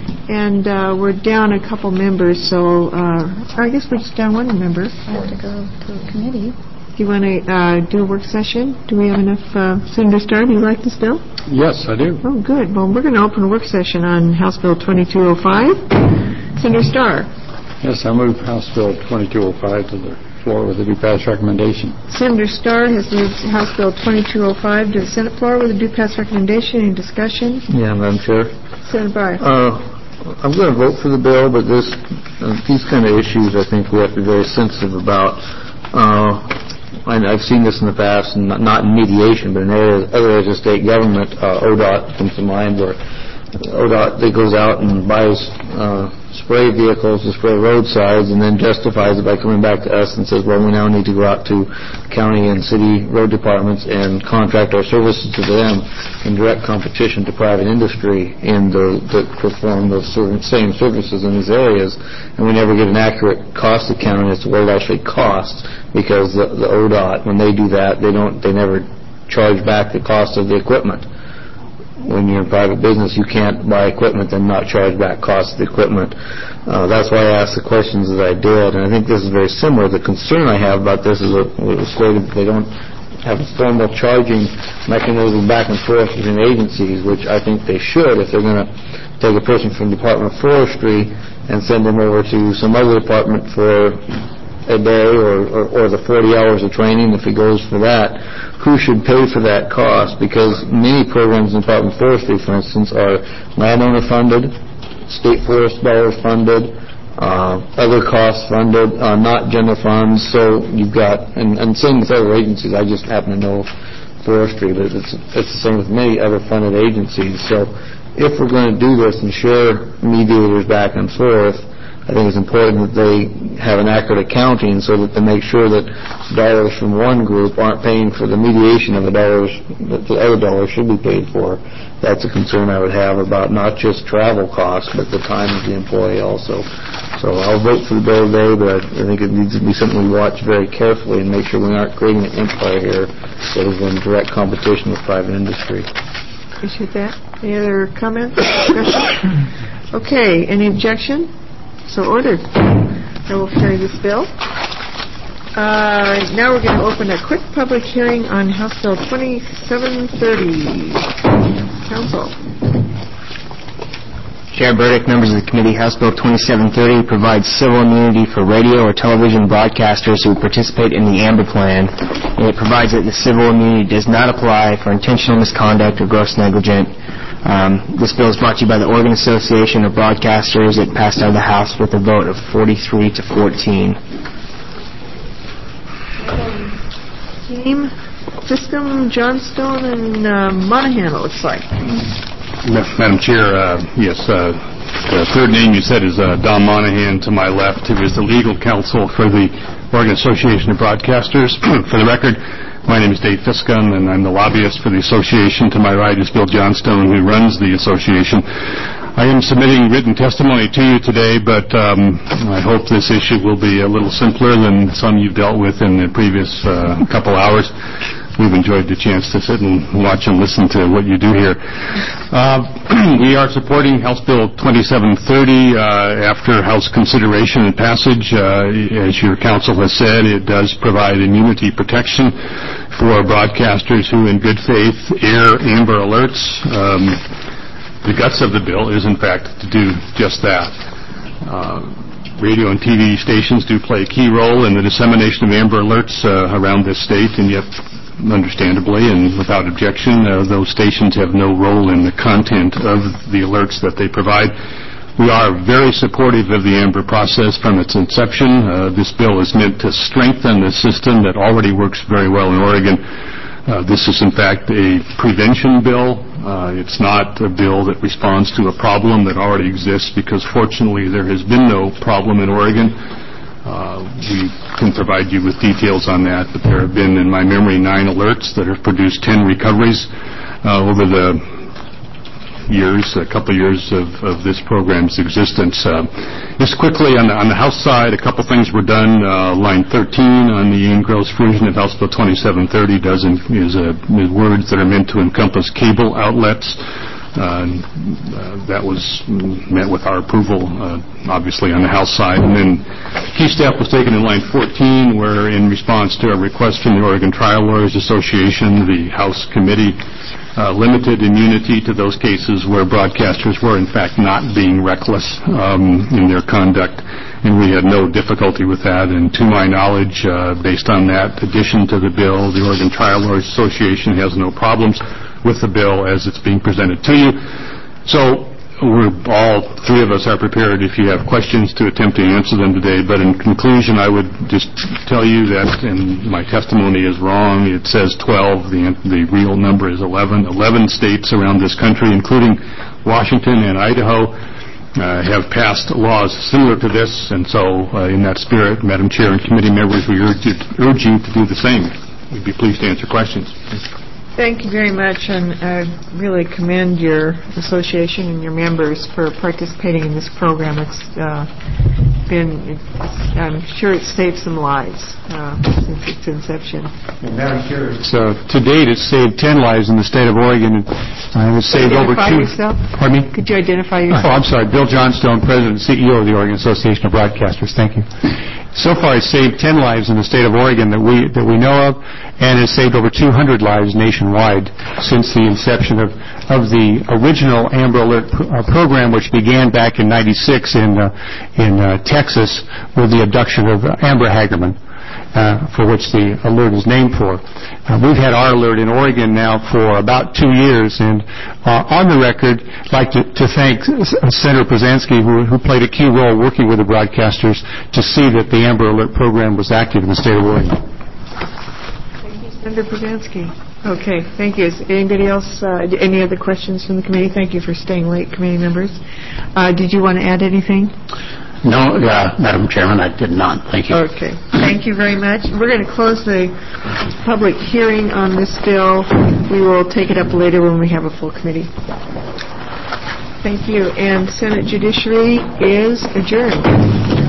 and uh, we're down a couple members, so uh, I guess we're just down one member. I have to go to a committee. Do you want to uh, do a work session? Do we have enough? Uh, Senator Starr, do you like this bill? Yes, I do. Oh, good. Well, we're going to open a work session on House Bill twenty-two oh five. Senator Starr. Yes, I move House Bill twenty-two oh five to the floor with a due pass recommendation. Senator Starr has moved House Bill twenty-two oh five to the Senate floor with a due pass recommendation. Any discussion? Yeah, Madam Chair. Senator Breyer. Uh, I'm going to vote for the bill, but this, uh, these kind of issues I think we have to be very sensitive about. Uh, I, I've seen this in the past, and not, not in mediation, but in areas, other areas of state government. uh, O D O T comes to mind, where O D O T they goes out and buys uh, spray vehicles to spray roadsides, and then justifies it by coming back to us and says, well, we now need to go out to county and city road departments and contract our services to them in direct competition to private industry in the, that perform those same services in these areas, and we never get an accurate cost accounting as to what it actually costs, because the, the O D O T, when they do that, they don't, they never charge back the cost of the equipment. When you're in private business, you can't buy equipment and not charge back costs of the equipment. Uh, that's why I asked the questions that I did, and I think this is very similar. The concern I have about this is that it was stated that they don't have a formal charging mechanism back and forth between agencies, which I think they should if they're going to take a person from the Department of Forestry and send them over to some other department for a day or, or, or the forty hours of training, if it goes for that. Who should pay for that cost? Because many programs in the Department of Forestry, for instance, are landowner funded, state forest dollars funded, uh, other costs funded, uh, not general funds. So you've got, and, and same with other agencies. I just happen to know forestry, but it's, it's the same with many other funded agencies. So if we're going to do this and share mediators back and forth, I think it's important that they have an accurate accounting so that they make sure that dollars from one group aren't paying for the mediation of the dollars that the other dollars should be paid for. That's a concern I would have about not just travel costs, but the time of the employee also. So I'll vote for the bill today, but I think it needs to be something we watch very carefully and make sure we aren't creating an empire here that is in direct competition with private industry. Appreciate that. Any other comments? Discussion? Okay. Any objection? So ordered. I will carry this bill. Uh, now we're going to open a quick public hearing on House Bill twenty-seven thirty. Council. Chair Burdick, members of the committee, House Bill twenty-seven thirty provides civil immunity for radio or television broadcasters who participate in the AMBER Plan, and it provides that the civil immunity does not apply for intentional misconduct or gross negligence. Um, this bill is brought to you by the Oregon Association of Broadcasters. It passed out of the House with a vote of forty-three to fourteen. Team Fiscum, Johnstone, and uh, Monahan, it looks like. Madam Chair, uh, yes, uh, the third name you said is uh, Don Monahan to my left, who is the legal counsel for the Oregon Association of Broadcasters. For the record, my name is Dave Fiscum, and I'm the lobbyist for the association. To my right is Bill Johnstone, who runs the association. I am submitting written testimony to you today, but um, I hope this issue will be a little simpler than some you've dealt with in the previous uh, couple hours. We've enjoyed the chance to sit and watch and listen to what you do here. Uh, we are supporting House Bill twenty-seven thirty uh, after House consideration and passage. Uh, as your counsel has said, it does provide immunity protection for broadcasters who, in good faith, air AMBER alerts. Um, the guts of the bill is, in fact, to do just that. Uh, radio and T V stations do play a key role in the dissemination of AMBER alerts uh, around this state, and yet understandably and without objection, uh, those stations have no role in the content of the alerts that they provide. We are very supportive of the AMBER process from its inception. Uh, this bill is meant to strengthen the system that already works very well in Oregon. Uh, this is, in fact, a prevention bill. Uh, it's not a bill that responds to a problem that already exists, because fortunately there has been no problem in Oregon. Uh, we can provide you with details on that, but there have been, in my memory, nine alerts that have produced ten recoveries uh, over the years, a couple of years of, of this program's existence. Uh, just quickly, on the, on the House side, a couple things were done. Uh, line thirteen on the Ian Gross version of House Bill twenty-seven thirty does in, is, uh, is words that are meant to encompass cable outlets. Uh, uh, that was met with our approval, uh, obviously, on the House side. And then key step was taken in line fourteen, where in response to a request from the Oregon Trial Lawyers Association, the House committee uh, limited immunity to those cases where broadcasters were, in fact, not being reckless um, in their conduct. And we had no difficulty with that. And to my knowledge, uh, based on that addition to the bill, the Oregon Trial Lawyers Association has no problems with the bill as it's being presented to you. So we're all three of us are prepared, if you have questions, to attempt to answer them today. But in conclusion, I would just tell you that, and my testimony is wrong, it says twelve. The, the real number is eleven. eleven states around this country, including Washington and Idaho, uh, have passed laws similar to this. And so uh, in that spirit, Madam Chair and committee members, we urge you, urge you to do the same. We'd be pleased to answer questions. Thank you very much, and I really commend your association and your members for participating in this program. It's uh, been, it's, I'm sure it saved some lives uh, since its inception. Madam Chair, so to date it's saved ten lives in the state of Oregon, and uh, it's saved over two. Yourself? Pardon me? Could you identify yourself? Oh, I'm sorry. Bill Johnstone, President and C E O of the Oregon Association of Broadcasters. Thank you. So far, it's saved ten lives in the state of Oregon that we that we know of, and has saved over two hundred lives nationwide since the inception of, of the original Amber Alert pr- uh, program, which began back in ninety-six in uh, in uh, Texas with the abduction of uh, Amber Hagerman, uh, for which the alert is named for. Uh, we've had our alert in Oregon now for about two years, and uh, on the record, I'd like to, to thank Senator Pozansky, who, who played a key role working with the broadcasters to see that the Amber Alert program was active in the state of Oregon. Thank you, Senator Pozansky. Okay, thank you. Is anybody else, uh, any other questions from the committee? Thank you for staying late, committee members. Uh, did you want to add anything? No, uh, Madam Chairman, I did not. Thank you. Okay. Thank you very much. We're going to close the public hearing on this bill. We will take it up later when we have a full committee. Thank you. And Senate Judiciary is adjourned.